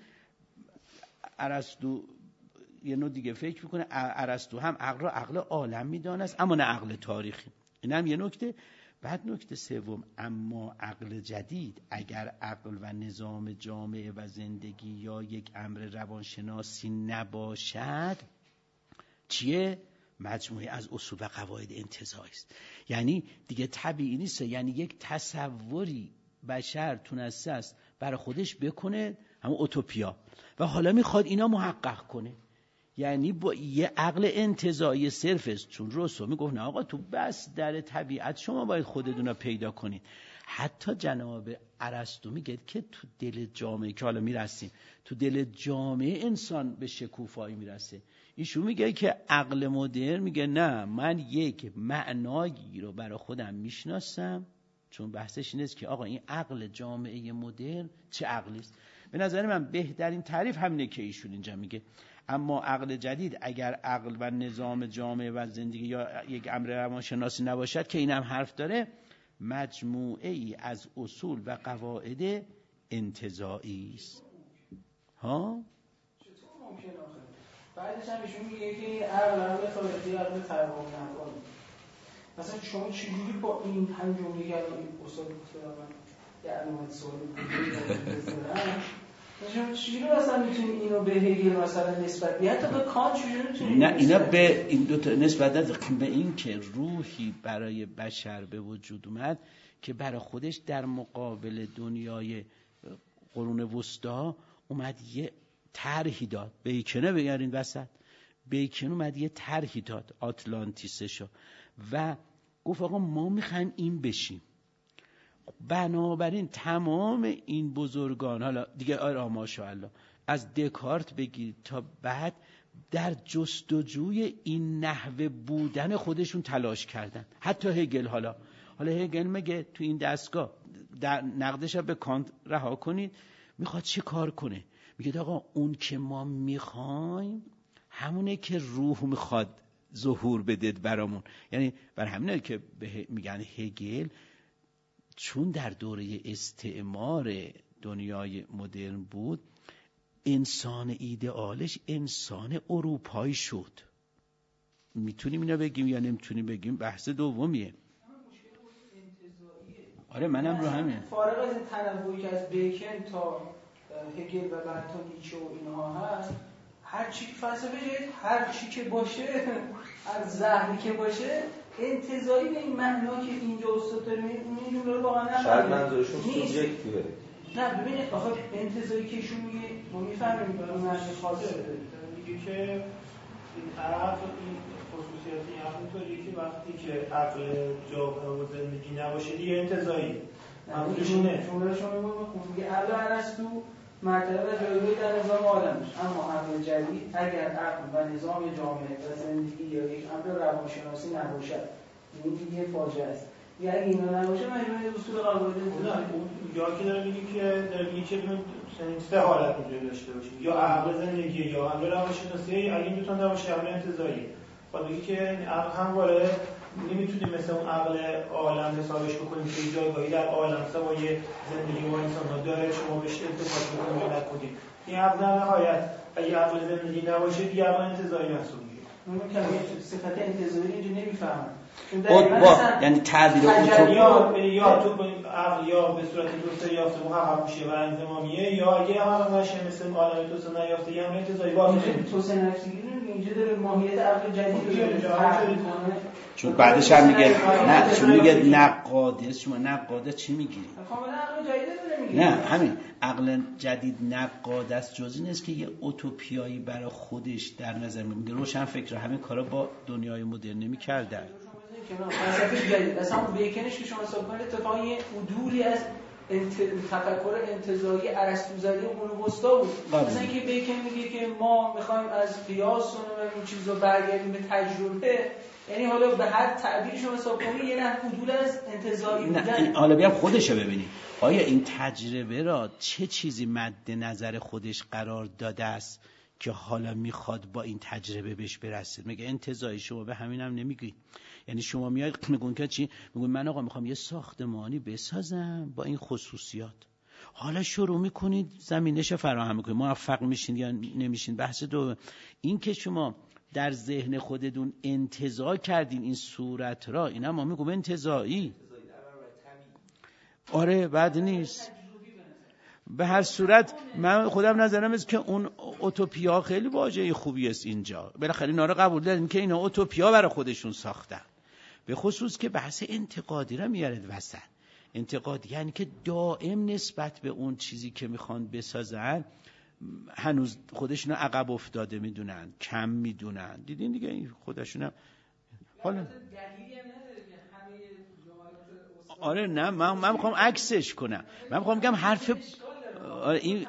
ارسطو یه نوع دیگه فکر میکنه، ارسطو هم عقل را عقل عالم میدانست اما نه عقل تاریخی. این هم یه نکته. بعد نکته سوم، اما عقل جدید اگر عقل و نظام جامعه و زندگی یا یک امر روانشناسی نباشد چیه؟ مجموعه از اصول و قواعد انتزاعی است. یعنی دیگه طبیعی نیست، یعنی یک تصوری بشر تونسته است برای خودش بکنه، همون اوتوپیا، و حالا میخواد اینا محقق کنه. یعنی با یه عقل انتزاعی صرف است. چون روسو میگفت نه آقا، تو بس در طبیعت شما باید خودتون رو پیدا کنید. حتی جناب ارسطو میگه که تو دل جامعه، که حالا میرسیم تو دل جامعه انسان به شکوفایی میرسه. ایشون میگه که عقل مدرن میگه نه، من یک معنایی رو برای خودم میشناسم. چون بحثش اینه که آقا این عقل جامعه مدرن چه عقلی است. به نظر من بهترین تعریف همینه که ایشون اینجا میگه. اما عقل جدید اگر عقل و نظام جامعه و زندگی یا یک امر روانشناسی نباشد، که این هم حرف داره، مجموعه ای از اصول و قواعد انتزاعی است. ها؟ چطور ممکنه آخه؟ بعدش هم ایشون میگه که عقل خارجی، عقل تربیت نکنه. مثلا شما چجوری با این هم جمله که الان این استاد گفته من یه علامت سوالی بزنم، شما چجوری مثلا میتونید اینو به هگل مثلا نسبت بدید؟ حتی به کانت چجوری میتونید؟ نه، اینا به این دو تا نسبت داد به این که روحی برای بشر به وجود اومد که برای خودش در مقابل دنیای قرون وسطا اومد یه طرحی داد. بیکنه بگرین وسط، بیکن اومد یه طرحی داد، آتلانتیسشو، و گفت آقا ما میخوایم این بشیم. بنابراین تمام این بزرگان، حالا دیگه آره ماشاءالله، از دکارت بگیر تا بعد، در جستجوی این نحوه بودن خودشون تلاش کردن. حتی هگل، حالا هگل میگه تو این دستگاه در نقدش به کانت رها کنید، میخواد چه کار کنه؟ میگه آقا اون که ما میخوایم همونه که روح میخواد ظهور بدید برامون. یعنی بر همینه که میگن هگل چون در دوره استعمار دنیای مدرن بود، انسان ایدئالش انسان اروپایی شد. میتونیم اینا بگیم یا نمیتونیم بگیم، بحث دومیه. آره منم رو همین. فارغ از این تنوعی که از بیکن تا هگل و بعد تا نیچه و اینها هست، هر چی فلسفه جدید هر چی که باشه، هر زهری که باشه، انتزاعی به این معنا که اینجا استاد داره این جمله رو واقعا نمی‌فهمه. شاید منظورشون سوبژکتیوه. نه ببینید آخه انتزاعی که ایشون میگه ما میفهمیم برای نشر خاطر میگه که این عقل این خصوصیت این عقل اینطوریه که وقتی که عقل جاوبه و زندگی نباشه دیگه انتزاعی. منظورشونه جمله شما میگه عقل ارسطو مرتبه و جایگاهی در نظام عالمش، اما عقل جدید اگر عقل و نظام جامعه و زندگی یا یک امر روانشناسی نباشد این دیگه فاجعه است. یا اگه اینا نباشه مجموعه اصول قابل نه یا که داره میگه که سه حالت میتونه داشته باشیم، یا عقل زندگی یا امر روانشناسی. اگه این دو تا نباشه عقل انتزاعی. بعد میگه که عقل همواره نمیتونیم مثل اون عقل عالم حسابش بکنیم که جایگاهی در عالم سوای زندگی و انسان‌ها داره، شما بهش التفات بکنید یا نکنید. این عقل در نهایت اگه عقل زندگی نباشه دیگه عقل انتزاعی محسوب میشه. اون که صفت انتزاعی اینجا نمیفهمن. یعنی تعبیر یا تو عقل یا به صورت توسعه یافته محقق میشه و انضمامیه، یا اگه عقل نشه مثل عالم توسعه نیافته یه انتزاعی باشه. توسعه نفسی اینجا داره ماهیت عقل جدید رو چون بعدش هم میگه نه، چون میگه نقاده، شما نقاده چی میگیری؟ کاملا عقل جدید داره میگه. نه همین عقل جدید نقاده است، جز این است که یه اوتوپیایی برای خودش در نظر میگیره. روشن فکر همین کارا با دنیای مدرن نمی‌کردن. فلسفه جدید اصلا اون بیکنش که شما حساب کنید اتفاقا یه عدولی از تفکر انتزاعی ارسطوزاده قرون وسطا بود. مثلا اینکه بیکن میگه که ما میخوایم از قیاس و این چیزا برگردیم به تجربه، یعنی حالا به هر تعبیری شما حساب کنید یه نه عدول از انتزاعی بودن. حالا بیام خودشو ببینید آیا این تجربه را چه چیزی مد نظر خودش قرار داده است که حالا میخواد با این تجربه بهش برسه؟ میگه انتزاعی، شما به همینم نمیگید. یعنی شما میاد میگون که چی؟ میگون من آقا میخوام یه ساختمانی بسازم با این خصوصیات. حالا شروع میکنید زمینش فراهم میکنید، موفق میشین یا نمیشین بحث دو. این که شما در ذهن خودتون انتزاع کردین این صورت را، اینا ما میگم انتزاعی. آره بد نیست. به هر صورت من خودم نظرم است که اون اوتوپیا خیلی واژه خوبی است اینجا. بالاخره اینا رو قبول داریم که اینا اوتوپیا برای خودشون ساختن. به خصوص که بحث انتقادی را میارد وسط. انتقاد یعنی که دائم نسبت به اون چیزی که میخوان بسازن هنوز خودشون عقب افتاده میدونن، کم میدونن. دیدین دیگه این خودشون حالا آره نه من میخوام عکسش کنم. من میخوام بگم حرف این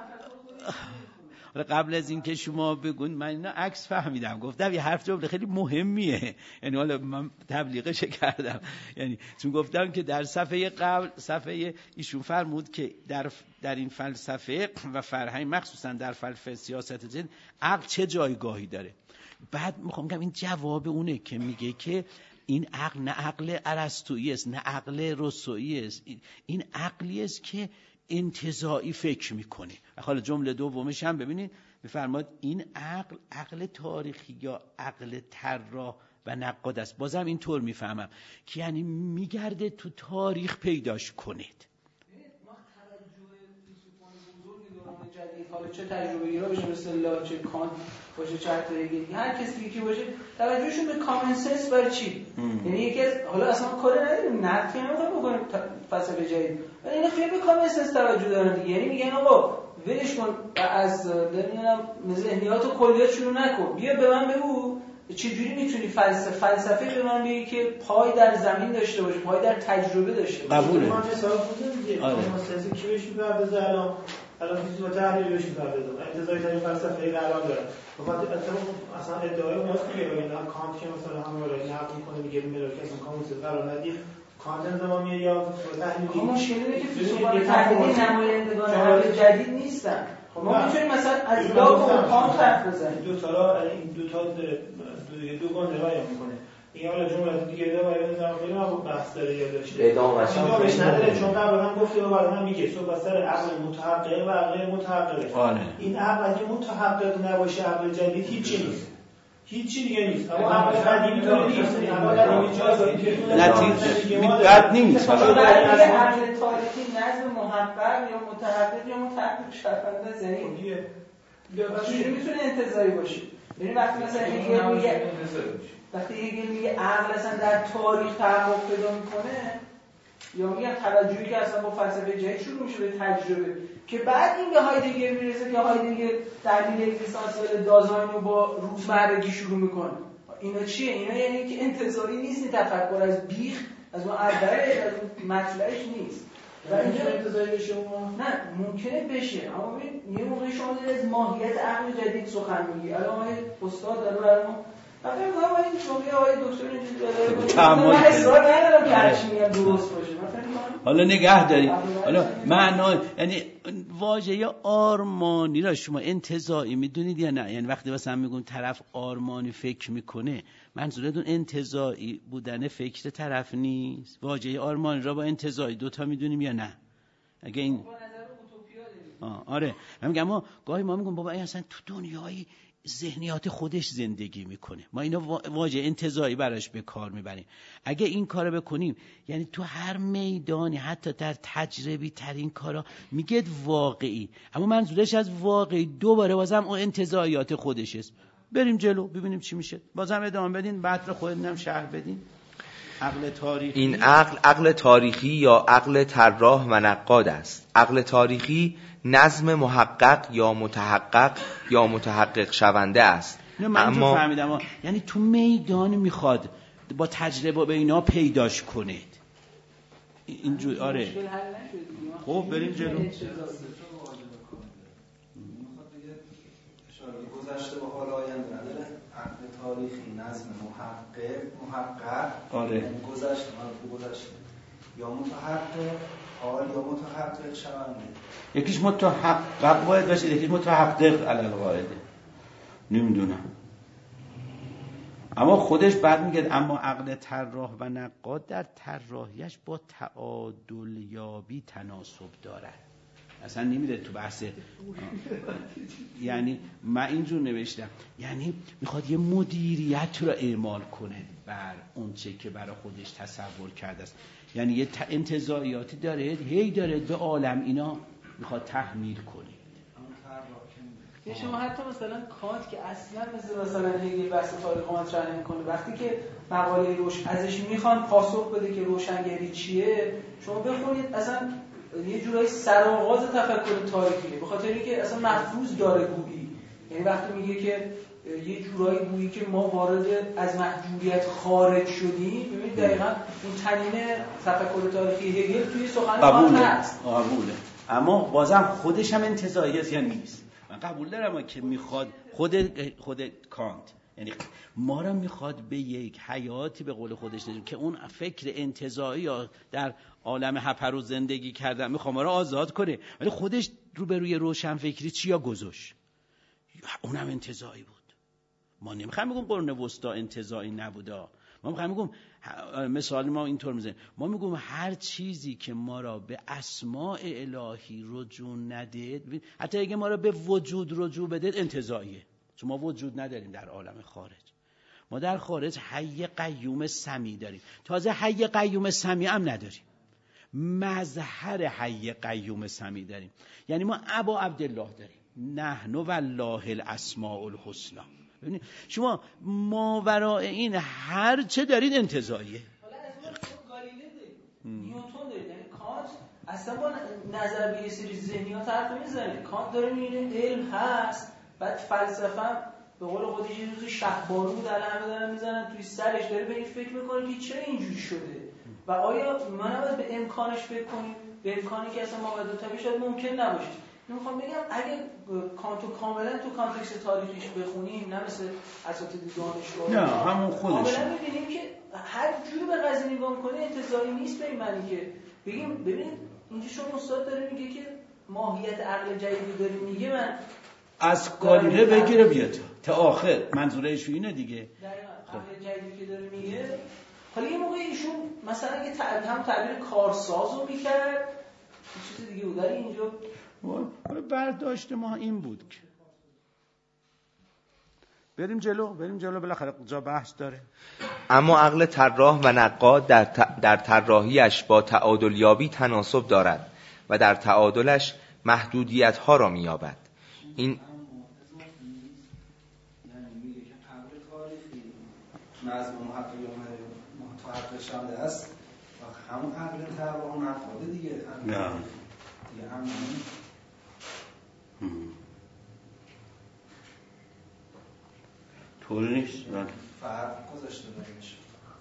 قبل از این که شما بگون من اینا عکس فهمیدم، گفتم یه حرف جمله خیلی مهمیه، یعنی حالا من تبلیغش کردم. یعنی چون گفتم که در صفحه قبل صفحه ایشون فرمود که در این فلسفه و فرهنگ مخصوصا در فلسفه سیاست ذهن عقل چه جایگاهی داره. بعد میخوام بگم این جواب اونه که میگه که این عقل نه عقل ارسطویی است، نه عقل روسویی است، این عقلی است که انتزاعی فکر میکنه. حالا جمله دومش هم ببینید میفرماد این عقل تاریخی یا عقل طراح و نقاد است. بازم اینطور میفهمم که یعنی میگرده تو تاریخ پیداش کنید. ما توجه فیلسوفان بزرگ دوران جدید، حالا چه تجربه‌ای را بشه مثل لا، چه کانت باشه، چه هگل، هر کسی که باشه توجهشون به کامن سنس برای چی؟ یعنی یکی از حالا اصلا کار نداریم نقد نمی‌خوایم بکنیم فلسفه جدید، ولی اینا خیلی به کامن سنس توجه دارن دیگه. یعنی میگن آقا ولش کن از نمیدونم ذهنیات و کلیات شروع نکن، بیا به من بگو چجوری میتونی فلسفه به من بگی که پای در زمین داشته باشه، پای در تجربه داشته باشه. قبوله. ما حساب کنیم دیگه مثلا کی بهش می‌پردازه الان فیزیک و تحلیل بهش می‌پردازه، انتزاعی ترین فلسفه الان داره. بخاطر اصلا ادعای اوناست دیگه، ببین کانت که مثلا همون رو نقد می‌کنه میگه ملک اصلا کامونیست قرار ندید، کانت انضمامیه یا تحلیلی. مشکلی اینه که فیلسوفان تحلیلی نمایندگان عقل جدید نیستن. ما می‌تونیم مثلا از لاک و کانت حرف بزنیم. دو تا دو گونه بیان می‌کنه. این حالا جملات دیگه داره و نظام خیلی بحث داره یا داشته. ادامهش نداره چون قبلا گفته و بعدا میگه صحبت سر عقل متحقق و عقل متحققه. این عقل اگه متحقق نباشه عقل جدید هیچی نیست. هیچی دیگه نیست. اما عقل قدیمی تو نیست. عقل قدیمی نتیجه بد نیست. حالا عقل تاریخی نظم محقق یا متحقق یا متحقق شرفنده است. یعنی چجوری میتونه انتزاعی باشه؟ یعنی وقتی مثلا هگل میگه عقل اصلا در تاریخ تحقق پیدا میکنه، یا میگم توجهی که اصلا با فلسفه جدید شروع میشه به تجربه، که بعد این به هایدگر میرسه که هایدگر دلیل اگزیستانسیال دازاین رو با روزمرگی شروع میکنه. اینا چیه؟ اینا یعنی که انتزاعی نیست، تفکر از بیخ، از اون عربه، از اون مطلعش نیست. و اینجا انتزاعی بشه نه ممکنه بشه، اما ببین یه موقعی شما دارید از ماهیت عقل جدید سخن میگی. الان استاد داره برام من فکر می‌کنم این جمله آقای دکتر اینجوری داره من اصرار ندارم که هر چی میگم درست باشه. حالا نگه دارید، حالا معنی یعنی واژه آرمانی را شما انتزاعی میدونید یا نه؟ یعنی وقتی مثلا میگم طرف آرمانی فکر میکنه، منظورتون انتزاعی بودن فکر طرف نیست؟ واژه آرمانی را با انتزاعی دوتا میدونیم یا نه؟ اگه این آره من میگم ما گاهی ما میگم بابا این اصلا تو دنیای ذهنیات خودش زندگی میکنه، ما اینو واژه انتزاعی براش به کار میبریم. اگه این کارو بکنیم یعنی تو هر میدانی، حتی در تجربی ترین کارا میگه واقعی، اما منظورش از واقعی دوباره بازم اون انتزاعیات خودش است. بریم جلو ببینیم چی میشه. بازم ادامه بدین، بعد رو خودتون شرح بدین. عقل تاریخی، این عقل تاریخی یا عقل طراح و نقاد است. عقل تاریخی نظم محقق یا متحقق یا متحقق شونده است. من تو فهمیدم یعنی تو میدان میخواد با تجربه به اینا پیداش کنید اینجوری. آره خب بریم جلو. گذشته با حال آینده نداره. عقل تاریخی نظم محقق آره یعنی گذشته یا متحقق حال یا متحقق شونده. یکیش متحقق باید باشه، یکیش متحقق علی القاعده، نمیدونم. اما خودش بعد میگه اما عقل طراح و نقاد در طراحیش با تعادل یابی تناسب دارد. اصلا نمیده تو بحث یعنی من اینجور نوشتم، یعنی میخواد یه مدیریت رو اعمال کنه بر اون چه که برای خودش تصور کرده است. یعنی یه انتزاعیاتی داره، هی داره به عالم اینا میخواد تحمیل کنه. یه شما حتی مثلا کانت که اصلا مثلا هگل بحث تاریخ رو مطرح نمی‌کنه، وقتی که مقاله ازش میخوان پاسخ بده که روشنگری چیه، شما بخونید اصلا یه جورایی سرآغاز تفکر تاریخیه، به خاطر اینکه اصلا مفروض داره گویی. یعنی وقتی میگه که یه جورایی گویی که ما وارد از محجوریت خارج شدیم، ببینید دقیقاً اون تنین تفکر تاریخی هگل توی سخن کانت هست. قبوله. اما بازم خودش هم انتزاعی است یا نیست؟ من قبول دارم که میخواد خود کانت یعنی ما را میخواد به یک حیاتی به قول خودش دادیم که اون فکر انتزاعی یا در عالم هپرو زندگی کردن میخواد ما را آزاد کنه، ولی خودش روبروی روشن فکری چیا گذاشت؟ اونم انتزاعی بود. ما نمیخوایم بگم قرون وسطا انتزاعی نبودا، ما میخوایم بگم مثال ما اینطور میزنیم، ما میگم هر چیزی که ما را به اسماء الهی رجوع ندید، حتی اگه ما را به وجود رجوع بدید، انتزاعیه. چون ما وجود نداریم در عالم خارج، ما در خارج حی قیوم سمی داریم. تازه حی قیوم سمی هم نداریم، مظهر حی قیوم سمی داریم. یعنی ما ابا عبدالله داریم، نحن والله الاسماء الحسنی. ببینید شما ماورای این هر چه دارید انتزاعیه. حالا از ما گالیله دارید، نیوتن دارید، یعنی کانت اصلا با نظر به یه سری ذهنیات حرف میزنه. کانت داره میگه علم هست، بعد فلسفه به قول خودش یه روز شهبارو بود، همه دارن میزنن توی سرش، داره به این فکر میکنه که چرا اینجوری شده و آیا ما نباید به امکانش فکر کنیم، به امکانی که اصلا ما باید طبیعی شاید ممکن نباشه. میخوام بگم اگه کانتو کاملا تو کانتکست تاریخیش بخونیم، نه مثل اساتید دانشگاه، نه همون خودش، کاملا میبینیم که هر جوری به قضیه نگاه میکنه انتزاعی نیست. به این معنی که بگیم ببینید اینجا شما استاد داره میگه که ماهیت عقل جدیدی داره میگه، من از گالیله بگیره بیاد تا آخر، منظورش اینه دیگه. عقل جدیدی که داره میگه، حالا یه موقع ایشون مثلا که هم تعبیر کارساز رو میکرد، چیز دیگه بود. ولی اینجا برداشت ما این بود که بریم جلو بالاخره جا بحث داره. اما عقل طراح و نقاد در طراحیش با تعادل یابی تناسب دارد و در تعادلش محدودیت ها را می‌یابد. این نظم متحقق شونده است و همون عقل طراح و نقاده دیگه دیگه هم طور نیست فرق گذاشته بینش.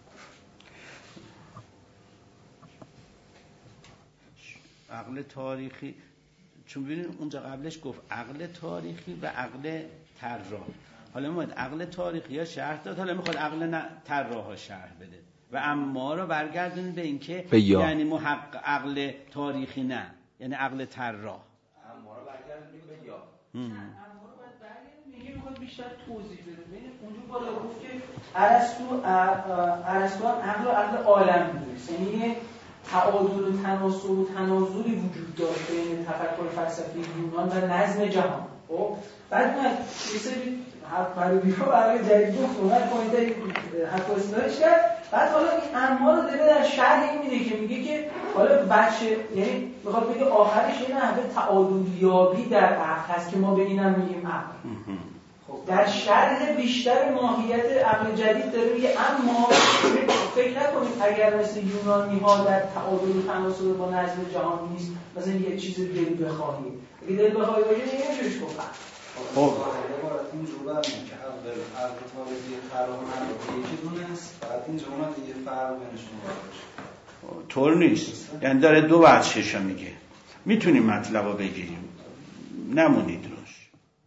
عقل تاریخی، چون ببینید اونجا قبلش گفت عقل تاریخی و عقل طراح. حالا میخواد عقل تاریخی ها شرح داد، حالا میخواد عقل طراح ها شرح بده و اما رو برگردونید به اینکه یعنی محقق عقل تاریخی نه، یعنی عقل طراح. اما رو برگردونید به یا اما رو باید برگردونید میگه میخواد بیشتر توضیح بده. ببینید اونجا بالا گفت که ارسطو هم عقل عالم می‌دونست، یعنی تعادل و تناسب و تناظری وجود داشت بین تفکر فلسفی یونان و نظم جهان. خب بعد من یه سری حرف‌ها برای جدید گفت اونها پوینت حرف اصلاحش کرد. بعد حالا این اما رو داره در شرح میده که میگه که حالا بچه، یعنی میخواد بگه آخرش یه نحوه تعادل یابی در عقل هست که ما به اینم میگیم عقل. در شرح بیشتر ماهیت عقل جدید داره میگه اما فکر نکنید اگر مثل یونانی ها در تعادل و تناسب با نظم جهان نیست، مثلا یه چیز دل بخواهی، اگه دل بخواهی باشه نمیشه گفت. خب عبارت اینجور برمیم که عقل تاریخی طراح نقاده یکی دونه است، بعد اینجا اومد یه فرق بینشون باشه. طور نیست، یعنی داره دو بچه‌شو میگه. میتونیم مطلب رو بگیریم، نمونید روش.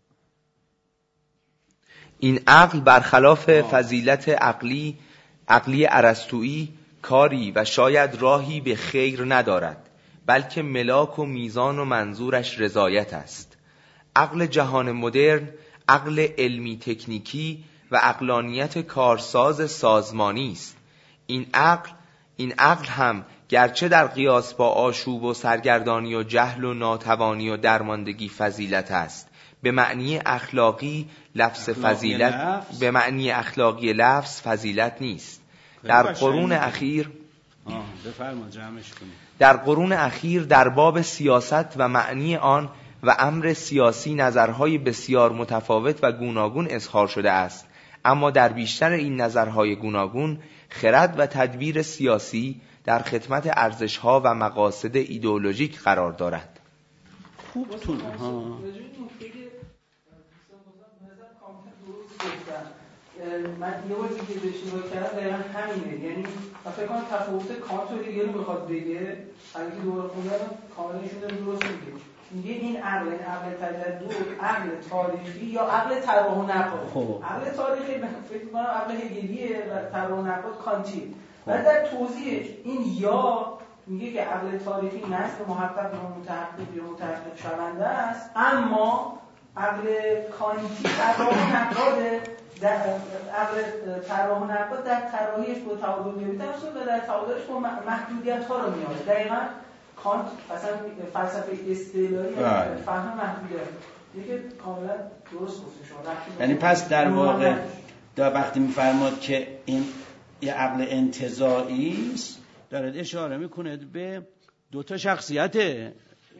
این عقل برخلاف فضیلت عقلی ارسطویی کاری و شاید راهی به خیر ندارد، بلکه ملاک و میزان و منظورش رضایت است. عقل جهان مدرن عقل علمی تکنیکی و عقلانیت کارساز سازمانی است. این عقل هم گرچه در قیاس با آشوب و سرگردانی و جهل و ناتوانی و درماندگی فضیلت است، به معنی اخلاقی لفظ فضیلت به معنی اخلاقی لفظ فضیلت نیست. در قرون اخیر در باب سیاست و معنی آن و امر سیاسی نظرهای بسیار متفاوت و گوناگون اظهار شده است، اما در بیشتر این نظرهای گوناگون خرد و تدبیر سیاسی در خدمت ارزش‌ها و مقاصد ایدئولوژیک قرار دارد. خوب تون من یه بار دیگه بهش نگاه کردم دقیقا همینه، یعنی من فکر کنم تفاوت کانت رو دیگه رو میخواد بگه، اگه که دوباره خوندم کاملشون داره درست میگه این عقل تجدد، عقل تاریخی یا عقل طراح و نقاد. عقل تاریخی فکر می‌کنم عقل هگلیه و طراح و نقاد کانتیه. و در توضیحش این یا میگه که عقل تاریخی نسل محقق یا متحقق شونده است، اما عقل کانتی طراح و نقاده. عقل طراح و نقاد در طراحیش با تعادل یابی تمثیل و در تعادلش با محدودیت‌ها رو میاره. دقیقاً کانت اصلا فلسفه اصطلاحی فهم محدودیت دیگه کاملا درست گفته شما. یعنی پس در واقع وقتی می‌فرماد که این یه عقل انتزاعی است، داره اشاره میکنه به دو تا شخصیته.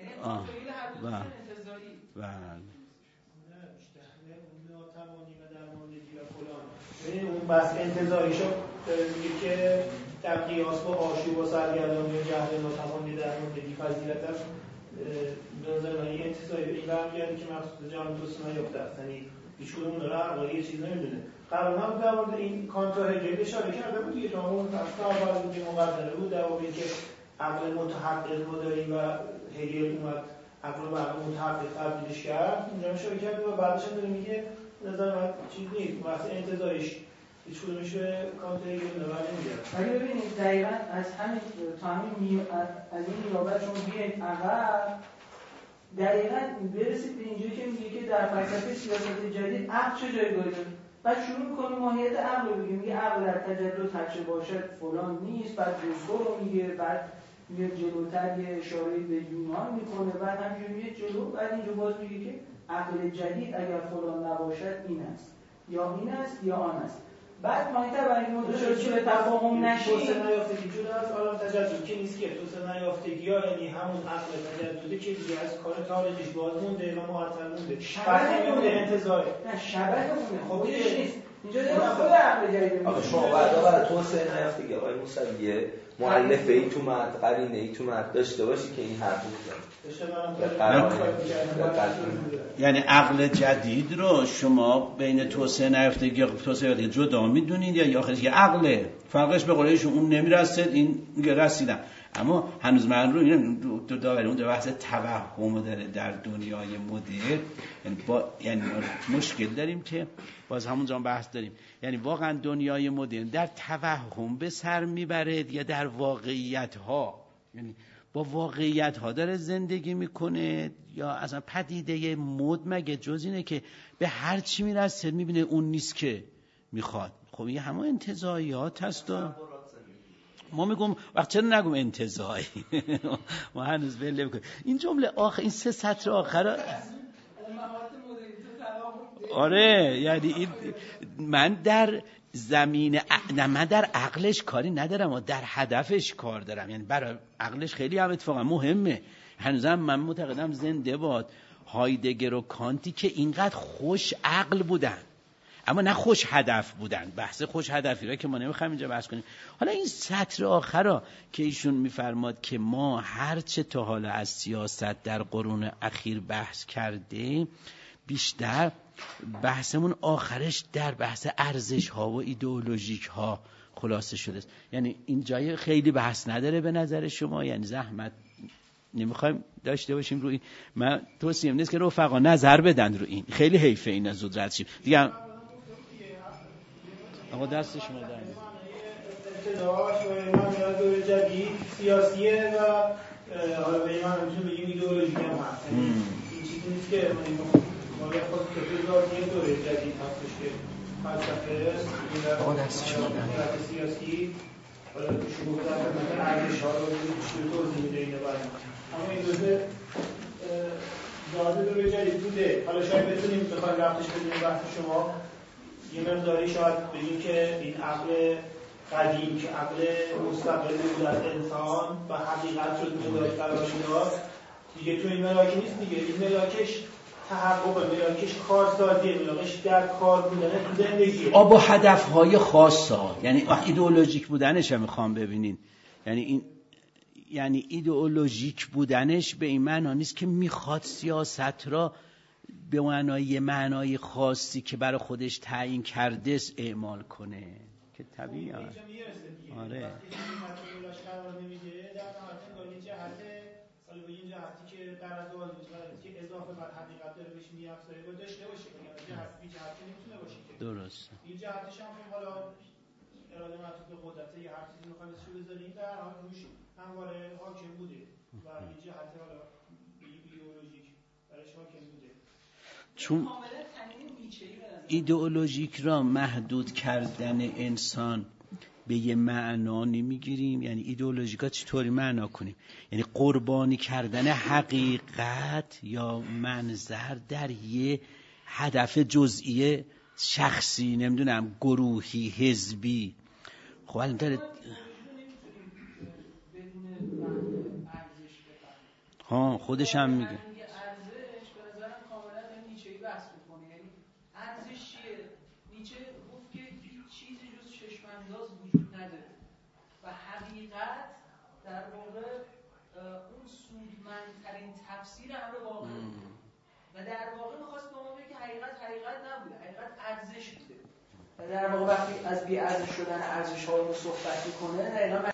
اون بس انتزاعیشو میگه که در قیاس با آشوب و سرگردانی و جهل ناتوانی درماندگی فضیلت است. به نظر من این انتزاعی این برمیگرده که مقصود جهان توسعه نیافته است، یعنی هیچ کدوم اون عقلی یه چیز نمیدونه. قبلا هم در مورد این کانت و هگل اشاره کرده بود دیگه، تا اون اصلا اول مقدمه بود در مورد اینکه عقل متحقق ما داریم و هگل اومد عقل رو به عقل متحقق تبدیلش کرد، اونجا اشاره کرده و بعدش هم داره میگه به نظر من چیز نیست، واسه انتزاعیش هیچ کدومش به کانت هگل نظر نمیاد. ولی ببینید دقیقاً از همین تا همین از این نیابت شما بیاید عقل دقیقاً برسید به اینجایی که میگه که در فلسفه سیاست جدید عقل چه جایگاهی داره. بعد شروع می‌کنه ماهیت عقل رو میگه عقل در تجدد هرچه باشد فلان نیست، بعد روسو رو میگه، بعد میاد جلوتر یه اشاره به یونان میکنه، بعد همینجوری میاد جلو، بعد اینجا باز میگه که عقل جدید اگر فلان نباشد این است یا این است یا آن است. بعد ماهیتر برای این موضوع که به تفاهم نشید توسعه نیافتگی جدا از عالم تجدد که نیست که توسعه نیافتگی ها یعنی همون عقل تجددی که دیگه از کار تاریخیش باز مونده و معطل مونده. شبه انتزاعی نه شبه مونه خودش نیست. اینجا خود عقل جدید آخه شما برای توسعه نیافتگی آقای موسویه مؤلفه ای تو متن قرینه ای تو متن داشته باشی که این حرف یعنی عقل جدید رو شما بین توسعه نیافتگی یا توسعه یافتگی جدا میدونید یا آخرش یه عقله فرقش به قولشون اون نمیرسید این رسیدن. اما هنوز من رو اینم داوری اون بحث توهم داره در دنیای مدرن. یعنی مشکل داریم که باز همونجا بحث داریم، یعنی واقعا دنیای مدرن در توهم به سر میبره یا در واقعیت ها، یعنی با واقعیت ها داره زندگی میکنه یا اصلا پدیده مد مگه جز اینه که به هر چی میرسه میبینه اون نیست که میخواد. خب این همه انتزاعیات هست و ما میگم وقت چرا نگم انتزاعی ما هنوز بله بکنیم این جمله آخر این 3 سطر آخر آره یعنی این من در زمین من در عقلش کاری ندارم و در هدفش کار دارم، یعنی برای عقلش خیلی هم اتفاقا مهمه. هنوزم من معتقدم زنده باد هایدگر و کانتی که اینقدر خوش عقل بودن اما نه خوش هدف بودن. بحث خوش هدفی را که ما نمیخوایم اینجا بحث کنیم. حالا این سطر آخر را که ایشون میفرماد که ما هرچه تا حالا از سیاست در قرون اخیر بحث کرده بیشتر بحثمون آخرش در بحث ارزش ها و ایدئولوژیک ها خلاصه شده است. یعنی این جای خیلی بحث نداره به نظر شما؟ یعنی زحمت نمیخوایم داشته باشیم روی این. من توصیهم نیست که رفقا نظر بدن رو این، خیلی حیفه این زود رد شیم دیگه. آقا دست شما در ابتداش و ایمان دور جدید سیاسیه و حالا به ایمان میتونیم بگیم ایدئولوژی هم هست. این چیزی نیست که مالی خود که ذاتی دوره جدید هستش که فلسفه آقا دست شما در سیاسی حالا شروع در ارزش ها رو توضیح میده اینه باید. اما این دوره جدید بوده. حالا شاید بتونیم بخوایم رفتش بدونیم بحث شما یه مقداری شاید بگیم که این عقل قدیم که عقل مستقل بود از انسان و حقیقت شد ملاک قرار داد دیگه تو این ملاک نیست دیگه. این ملاکش تحقق، ملاکش کارسازی، ملاکش در کار بودن تو زندگی با هدفهای خاصا. یعنی ایدئولوژیک بودنش هم میخوام ببینین، یعنی ایدئولوژیک بودنش به این معنا نیست که میخواد سیاست را به معنای خاصی که برای خودش تعیین کرده اعمال کنه که طبیعی آره حالا به این جهتی که در از آن که اضافه بر حقیقت داره بهش میافزایه و داشته باشه یعنی جهت بی جهتی نمیتونه باشه که درست. این جهتش هم حالا اراده معطوف به قدرت یا هر چیزی میخوایم اسمش بذاریم در حال روش همواره حاکم بوده و این جهت حالا ایدئولوژیک برش حاکم بوده. چون ایدئولوژیک را محدود کردن انسان به یه معنا نمیگیریم. یعنی ایدئولوژیکا چطوری معنا کنیم؟ یعنی قربانی کردن حقیقت یا منظر در یه هدف جزئی شخصی، نمیدونم گروهی، حزبی. خب الان داره خودش هم میگه در واقع اون سودمندترین تفسیر امر واقع و در واقع می‌خواست به ما بگه که حقیقت نبوده، حقیقت ارزش بوده و در واقع وقتی از بی ارزش شدن ارزش‌ها رو صحبت می‌کنه